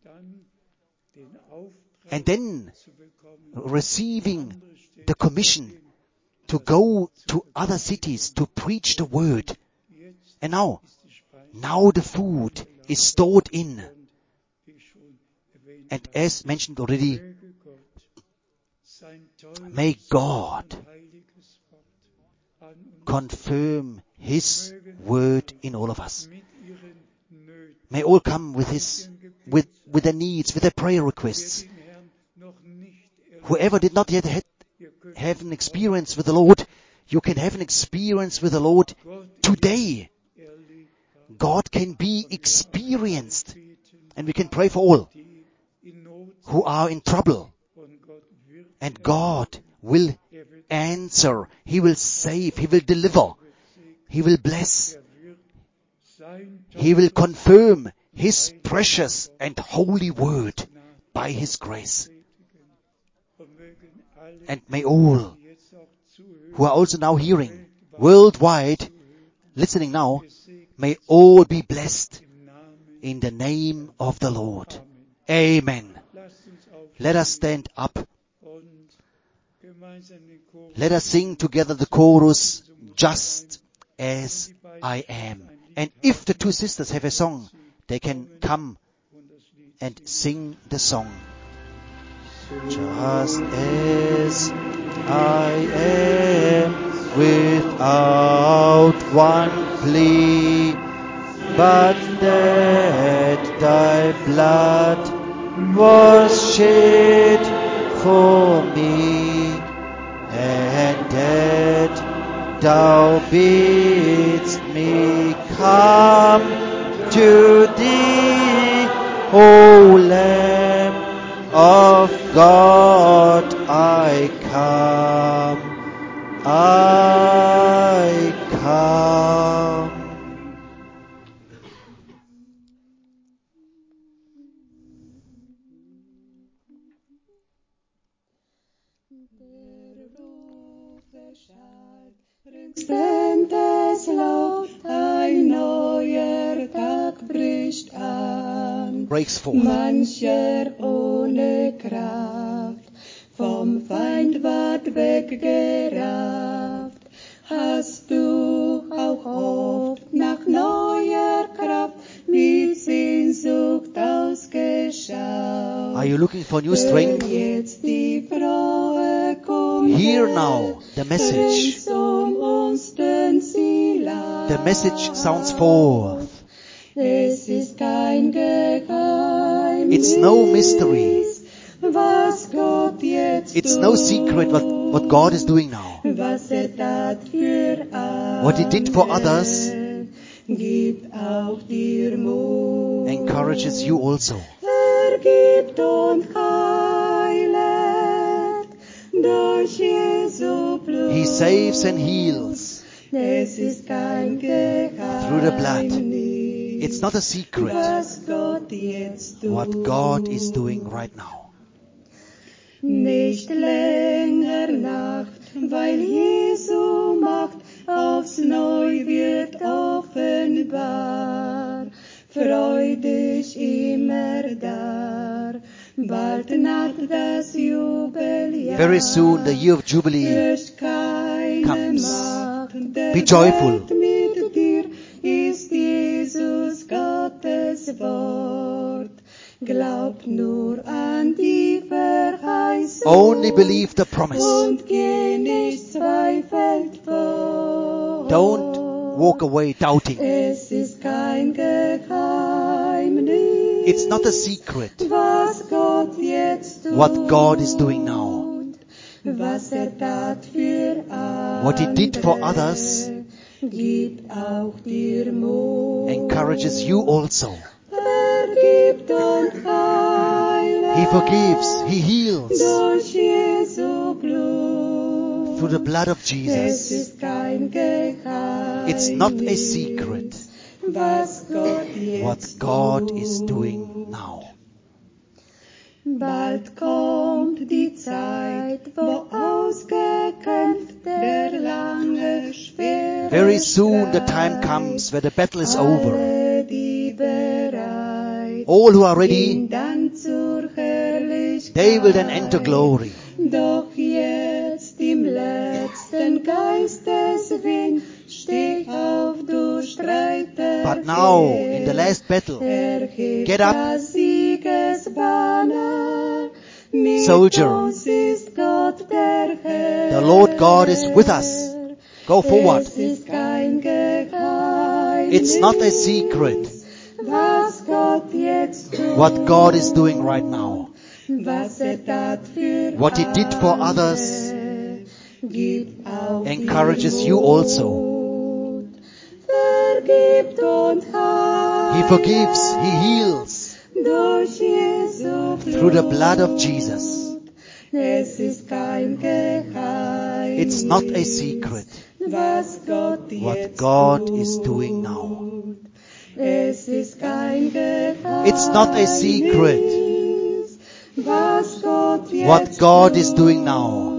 Speaker 1: And then receiving the commission to go to other cities to preach the word. And now the food is stored in. And as mentioned already, may God confirm His word in all of us. May all come with their needs, with their prayer requests. Whoever did not yet have an experience with the Lord, you can have an experience with the Lord today. God can be experienced, and we can pray for all who are in trouble. And God will answer. He will save. He will deliver. He will bless. He will confirm His precious and holy word by His grace. And may all who are also now hearing worldwide, listening now, may all be blessed in the name of the Lord. Amen. Let us stand up. Let us sing together the chorus, "Just as I am." And if the two sisters have a song, they can come and sing the song. Just as I am, without one plea, but that thy blood was shed for me, and that thou bidst me come to thee, O Lamb of God, I come.
Speaker 5: Es laut, ein neuer Tag bricht an.
Speaker 1: Breaks forth.
Speaker 5: Mancher ohne Kraft, vom Feind ward weggerafft. Hast du auch oft nach neuer Kraft mit Sehnsucht ausgeschaut?
Speaker 1: Are you looking for new strength?
Speaker 5: Jetzt die frohe Kunde,
Speaker 1: Hear now the message. The message sounds forth.
Speaker 5: Es ist kein Geheimnis.
Speaker 1: It's no mystery.
Speaker 5: Was Gott jetzt
Speaker 1: It's no secret what God is doing now.
Speaker 5: Was tat für
Speaker 1: What He did for others
Speaker 5: gibt auch dir Mut.
Speaker 1: encourages you also.
Speaker 5: Vergibt und heilet durch Jesu Blut.
Speaker 1: He saves and heals
Speaker 5: Es ist kein Geheimnis.
Speaker 1: through the blood. It's not a secret
Speaker 5: Was Gott jetzt tut.
Speaker 1: what God is doing right now.
Speaker 5: Nicht länger Nacht, weil Jesu Macht aufs Neu wird offenbar. Freu dich immer dar, bald naht das Jubeljahr.
Speaker 1: Very soon the year of Jubilee comes. Be joyful.
Speaker 5: Mit dir ist Jesus Gottes Wort. Glaub nur an die Verheißung.
Speaker 1: Only believe the promise.
Speaker 5: Und geh nicht zweifelnd vor.
Speaker 1: Don't walk away doubting.
Speaker 5: Es ist kein Geheimnis,
Speaker 1: It's not a secret
Speaker 5: was Gott jetzt tut,
Speaker 1: what God is doing now.
Speaker 5: was tat für andere,
Speaker 1: What He did for others
Speaker 5: gibt auch dir Mut,
Speaker 1: encourages you also.
Speaker 5: vergibt und heilt,
Speaker 1: He forgives, He heals
Speaker 5: durch Jesu Blut.
Speaker 1: through the blood of
Speaker 5: Es
Speaker 1: Jesus.
Speaker 5: ist kein Geheimnis,
Speaker 1: It's not a secret
Speaker 5: was Gott
Speaker 1: what
Speaker 5: jetzt
Speaker 1: God
Speaker 5: tut.
Speaker 1: is doing now.
Speaker 5: Bald kommt die Zeit, wo ausgekämpft der lange, schwere
Speaker 1: Very soon the time
Speaker 5: Streit,
Speaker 1: comes where the battle is over.
Speaker 5: alle, die bereit
Speaker 1: All who are ready,
Speaker 5: sind dann zur Herrlichkeit.
Speaker 1: they will then enter glory.
Speaker 5: Doch jetzt im letzten Geisteswind steh auf, du Streiter.
Speaker 1: But now, in the last battle,
Speaker 5: Erheb
Speaker 1: get up,
Speaker 5: das Siegesbanner. Mit
Speaker 1: soldier.
Speaker 5: uns ist Gott der Herr.
Speaker 1: The Lord God is with us. Go forward.
Speaker 5: Es ist kein Geheimnis,
Speaker 1: It's not a secret
Speaker 5: was Gott jetzt tut,
Speaker 1: what God is doing right now.
Speaker 5: was tat für
Speaker 1: What He did for others
Speaker 5: andere, gibt auch
Speaker 1: encourages
Speaker 5: dir
Speaker 1: you also.
Speaker 5: Mut. Vergibt und heilt,
Speaker 1: He forgives, He heals
Speaker 5: durch Jesu Blut.
Speaker 1: through the blood of Jesus.
Speaker 5: Es ist kein Geheimnis,
Speaker 1: It's not a secret
Speaker 5: was Gott
Speaker 1: what
Speaker 5: jetzt
Speaker 1: God
Speaker 5: tut.
Speaker 1: is doing now.
Speaker 5: Es ist kein Geheimnis,
Speaker 1: It's not a secret
Speaker 5: was Gott jetzt
Speaker 1: what God is doing
Speaker 5: tut.
Speaker 1: now.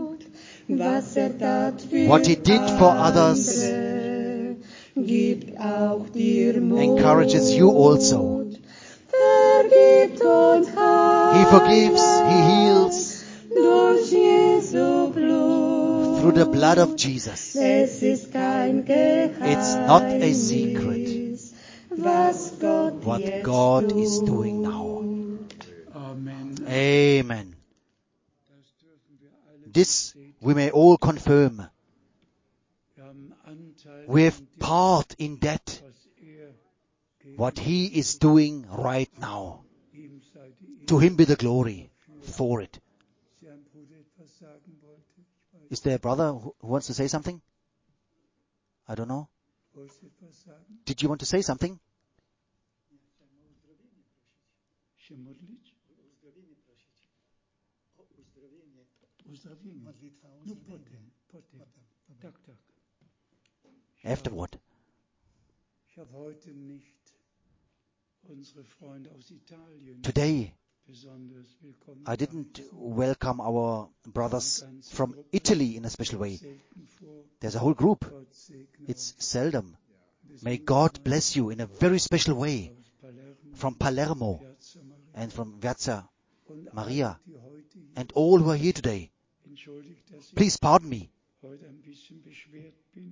Speaker 5: Was tat für
Speaker 1: What He did for others
Speaker 5: andere, gibt auch dir Mut.
Speaker 1: encourages you also.
Speaker 5: Vergibt und heilt,
Speaker 1: He forgives, He heals
Speaker 5: durch Jesu Blut.
Speaker 1: through the blood of Jesus.
Speaker 5: Es ist kein Geheimnis,
Speaker 1: It's not a secret
Speaker 5: was Gott
Speaker 1: what
Speaker 5: jetzt
Speaker 1: God
Speaker 5: tut.
Speaker 1: is doing now.
Speaker 2: Amen.
Speaker 1: Amen.
Speaker 2: Das dürfen wir alle
Speaker 1: This we may all confirm.
Speaker 2: Wir haben Anteil
Speaker 1: We have
Speaker 2: an dem,
Speaker 1: part in that,
Speaker 2: was gegen
Speaker 1: what He is doing right now.
Speaker 2: ihm sei die Ehre.
Speaker 1: To Him be the glory for it.
Speaker 2: Sie ein Bruder etwas sagen wollte. Ich weiß,
Speaker 1: Is there a brother who wants to say something? I don't know.
Speaker 2: wolltest du etwas sagen?
Speaker 1: Did you want to say something?
Speaker 2: Ще modlić? Uzdrowienie. No potem. Tak.
Speaker 1: Afterward.
Speaker 2: Ich habe heute nicht unsere Freunde aus Italien
Speaker 1: Today,
Speaker 2: besonders willkommen
Speaker 1: I didn't
Speaker 2: geheißen.
Speaker 1: welcome our brothers from Italy in a special way.
Speaker 2: Selten vor.
Speaker 1: There's a whole group.
Speaker 2: Gott segne
Speaker 1: It's
Speaker 2: euch.
Speaker 1: seldom.
Speaker 2: Wir
Speaker 1: May
Speaker 2: sind
Speaker 1: God bless you in a very special way
Speaker 2: aus Palermo,
Speaker 1: from Palermo
Speaker 2: Piazza Maria.
Speaker 1: and from Piazza
Speaker 2: Und
Speaker 1: Maria
Speaker 2: alle, die heute hier,
Speaker 1: and all who are here today.
Speaker 2: entschuldigt, dass ich
Speaker 1: Please pardon me.
Speaker 2: heute ein bisschen beschwert bin.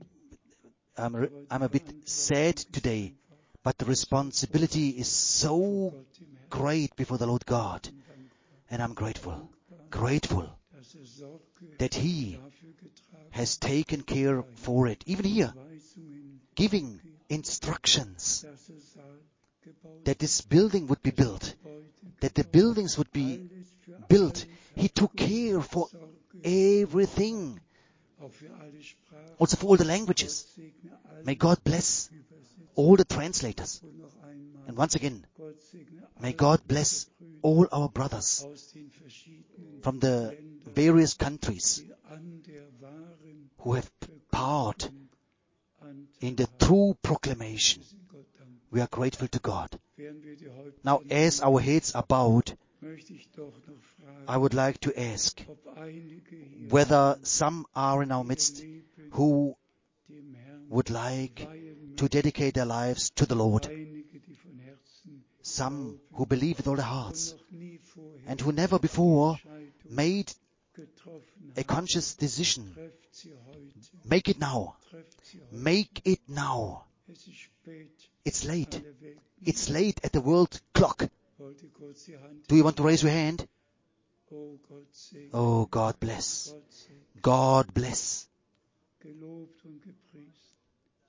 Speaker 1: I'm a bit sad today, but the responsibility is so
Speaker 2: Gott im Herzen
Speaker 1: great before the Lord God.
Speaker 2: dankbar,
Speaker 1: And I'm grateful, grateful
Speaker 2: dass Sorge
Speaker 1: that He
Speaker 2: dafür getragen
Speaker 1: has taken care for it. Even here,
Speaker 2: Weisungen,
Speaker 1: giving instructions
Speaker 2: dass Saal gebaut
Speaker 1: that this building would be built,
Speaker 2: Gebäude,
Speaker 1: that the buildings would be
Speaker 2: alles für
Speaker 1: built.
Speaker 2: alles,
Speaker 1: He took care for
Speaker 2: Sorge,
Speaker 1: everything,
Speaker 2: auch für alle Sprachen.
Speaker 1: also for all the languages.
Speaker 2: Gott segne alle
Speaker 1: May God bless
Speaker 2: Übersetzer.
Speaker 1: all the translators.
Speaker 2: Und noch einmal,
Speaker 1: And once again,
Speaker 2: Gott segne
Speaker 1: may
Speaker 2: alle
Speaker 1: God bless
Speaker 2: Brüder
Speaker 1: all our brothers
Speaker 2: aus den verschiedenen
Speaker 1: from the
Speaker 2: Ländern,
Speaker 1: various countries
Speaker 2: die an der wahren
Speaker 1: who have part
Speaker 2: Anteil
Speaker 1: in the true proclamation.
Speaker 2: sind Gott dankbar.
Speaker 1: We are grateful to God.
Speaker 2: Während wir die Häupter
Speaker 1: Now, as our heads are bowed,
Speaker 2: möchte ich doch noch fragen,
Speaker 1: I would like to ask
Speaker 2: ob einige hier
Speaker 1: whether some are in our midst
Speaker 2: Leben
Speaker 1: who
Speaker 2: dem Herrn
Speaker 1: would like
Speaker 2: weihen
Speaker 1: to
Speaker 2: möchten.
Speaker 1: dedicate their lives to the Lord.
Speaker 2: Einige, die von Herzen
Speaker 1: Some who believe with all their hearts
Speaker 2: und noch nie vorher
Speaker 1: and who never before
Speaker 2: Entscheidung
Speaker 1: made
Speaker 2: getroffen
Speaker 1: a
Speaker 2: haben.
Speaker 1: conscious decision.
Speaker 2: Trefft sie heute.
Speaker 1: Make it now.
Speaker 2: Trefft sie heute.
Speaker 1: Make it now.
Speaker 2: Es ist spät.
Speaker 1: It's late.
Speaker 2: Alle Welt
Speaker 1: It's late at the world clock.
Speaker 2: wollte kurz die Hand.
Speaker 1: Do you want to raise your hand?
Speaker 2: Oh Gott segne.
Speaker 1: Oh, God bless.
Speaker 2: Gott segne.
Speaker 1: God bless.
Speaker 2: Gelobt und gepriesen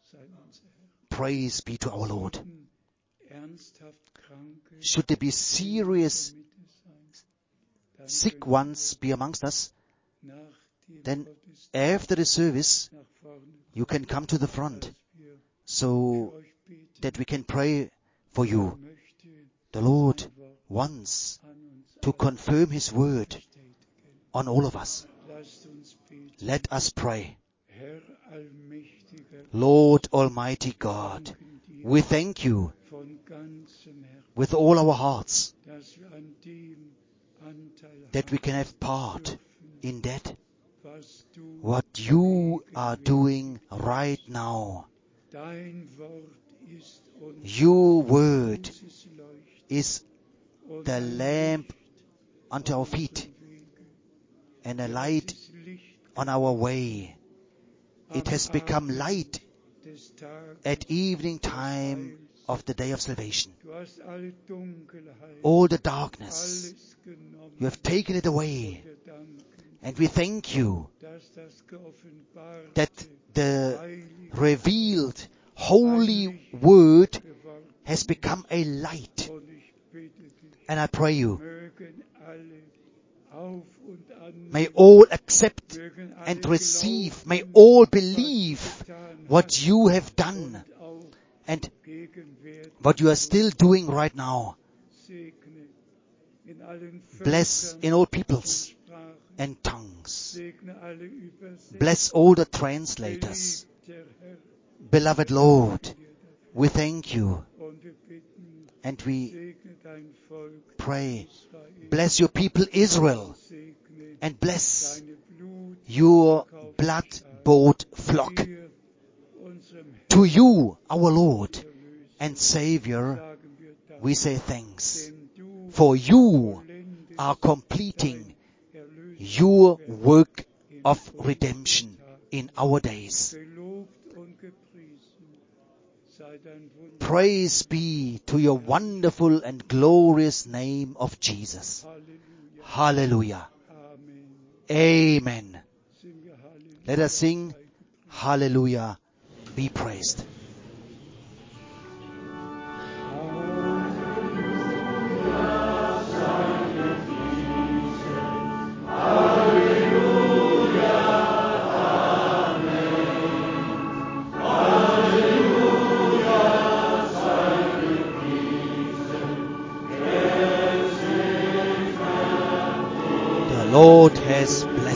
Speaker 1: Praise be to our Lord.
Speaker 2: ernsthaft Kranke
Speaker 1: Should there be serious
Speaker 2: in der Mitte sein, dann
Speaker 1: sick
Speaker 2: könnt
Speaker 1: ones be amongst us,
Speaker 2: ihr nach dem
Speaker 1: then
Speaker 2: Gottesdienst
Speaker 1: after the service,
Speaker 2: nach vorne
Speaker 1: you can come to the front
Speaker 2: dass wir
Speaker 1: so
Speaker 2: für euch beten.
Speaker 1: that we can pray for you.
Speaker 2: Möchte
Speaker 1: The Lord
Speaker 2: ein Wort
Speaker 1: wants
Speaker 2: an uns
Speaker 1: to confirm His word
Speaker 2: bestätigen.
Speaker 1: on all of us.
Speaker 2: Lasst uns beten.
Speaker 1: Let us pray.
Speaker 2: Herr allmächtiger,
Speaker 1: Lord Almighty God,
Speaker 2: danken dir
Speaker 1: we thank you
Speaker 2: von ganzem Herzen,
Speaker 1: with all our hearts
Speaker 2: dass wir an dem Anteil
Speaker 1: that we
Speaker 2: haben
Speaker 1: can have part
Speaker 2: dürfen,
Speaker 1: in that,
Speaker 2: was du
Speaker 1: what you are doing right now.
Speaker 2: dein Wort ist und
Speaker 1: Your word
Speaker 2: dieses Leucht
Speaker 1: is
Speaker 2: und
Speaker 1: the
Speaker 2: ein
Speaker 1: lamp
Speaker 2: Licht
Speaker 1: unto our
Speaker 2: auf
Speaker 1: feet
Speaker 2: unseren Wegen.
Speaker 1: and a
Speaker 2: Du hast
Speaker 1: light
Speaker 2: das Licht
Speaker 1: on our way. It
Speaker 2: am
Speaker 1: has become
Speaker 2: Abend
Speaker 1: light
Speaker 2: des Tages
Speaker 1: at evening
Speaker 2: des
Speaker 1: time
Speaker 2: Heils.
Speaker 1: of the day of salvation.
Speaker 2: Du hast alle Dunkelheit,
Speaker 1: All the darkness,
Speaker 2: alles genommen.
Speaker 1: you have taken it away.
Speaker 2: Wir danken,
Speaker 1: And we thank you
Speaker 2: dass das geoffenbarte,
Speaker 1: that the
Speaker 2: heilige
Speaker 1: revealed holy word has become a light.
Speaker 2: und ich bitte dich,
Speaker 1: And I pray you,
Speaker 2: mögen alle auf und an,
Speaker 1: may all accept
Speaker 2: mögen alle
Speaker 1: and receive, may
Speaker 2: glauben,
Speaker 1: all
Speaker 2: was du
Speaker 1: believe
Speaker 2: getan
Speaker 1: what
Speaker 2: hast
Speaker 1: you have done
Speaker 2: und auch
Speaker 1: and
Speaker 2: gegenwärtig
Speaker 1: what you are still doing right now.
Speaker 2: segne in allen
Speaker 1: Bless
Speaker 2: Völkern
Speaker 1: in all
Speaker 2: und
Speaker 1: peoples
Speaker 2: Sprachen,
Speaker 1: and tongues.
Speaker 2: segne alle Übersetzer,
Speaker 1: Bless all the translators.
Speaker 2: geliebter Herr,
Speaker 1: Beloved Lord,
Speaker 2: wir dafür.
Speaker 1: we thank you
Speaker 2: Und wir bitten,
Speaker 1: and we
Speaker 2: segne dein Volk
Speaker 1: pray.
Speaker 2: Israel,
Speaker 1: Bless your people Israel
Speaker 2: segne
Speaker 1: and bless
Speaker 2: deine Blut,
Speaker 1: your blood-bought flock.
Speaker 2: dir, unserem
Speaker 1: To you, our Lord
Speaker 2: Erlöser,
Speaker 1: and Savior,
Speaker 2: sagen wir Dank,
Speaker 1: we say thanks.
Speaker 2: denn du
Speaker 1: For you
Speaker 2: vollendest
Speaker 1: are completing
Speaker 2: dein
Speaker 1: your
Speaker 2: Erlösungswerk
Speaker 1: work
Speaker 2: in
Speaker 1: of
Speaker 2: unseren
Speaker 1: redemption
Speaker 2: Tagen.
Speaker 1: in our days.
Speaker 2: Gelobt und gepriesen sei dein Wunder.
Speaker 1: Praise be to your wonderful and glorious name of Jesus.
Speaker 2: Halleluja.
Speaker 1: Hallelujah.
Speaker 2: Amen.
Speaker 1: Amen.
Speaker 2: Singen wir Halleluja.
Speaker 1: Let us sing
Speaker 2: Sei gepriesen.
Speaker 1: Hallelujah. Be praised. The Lord has blessed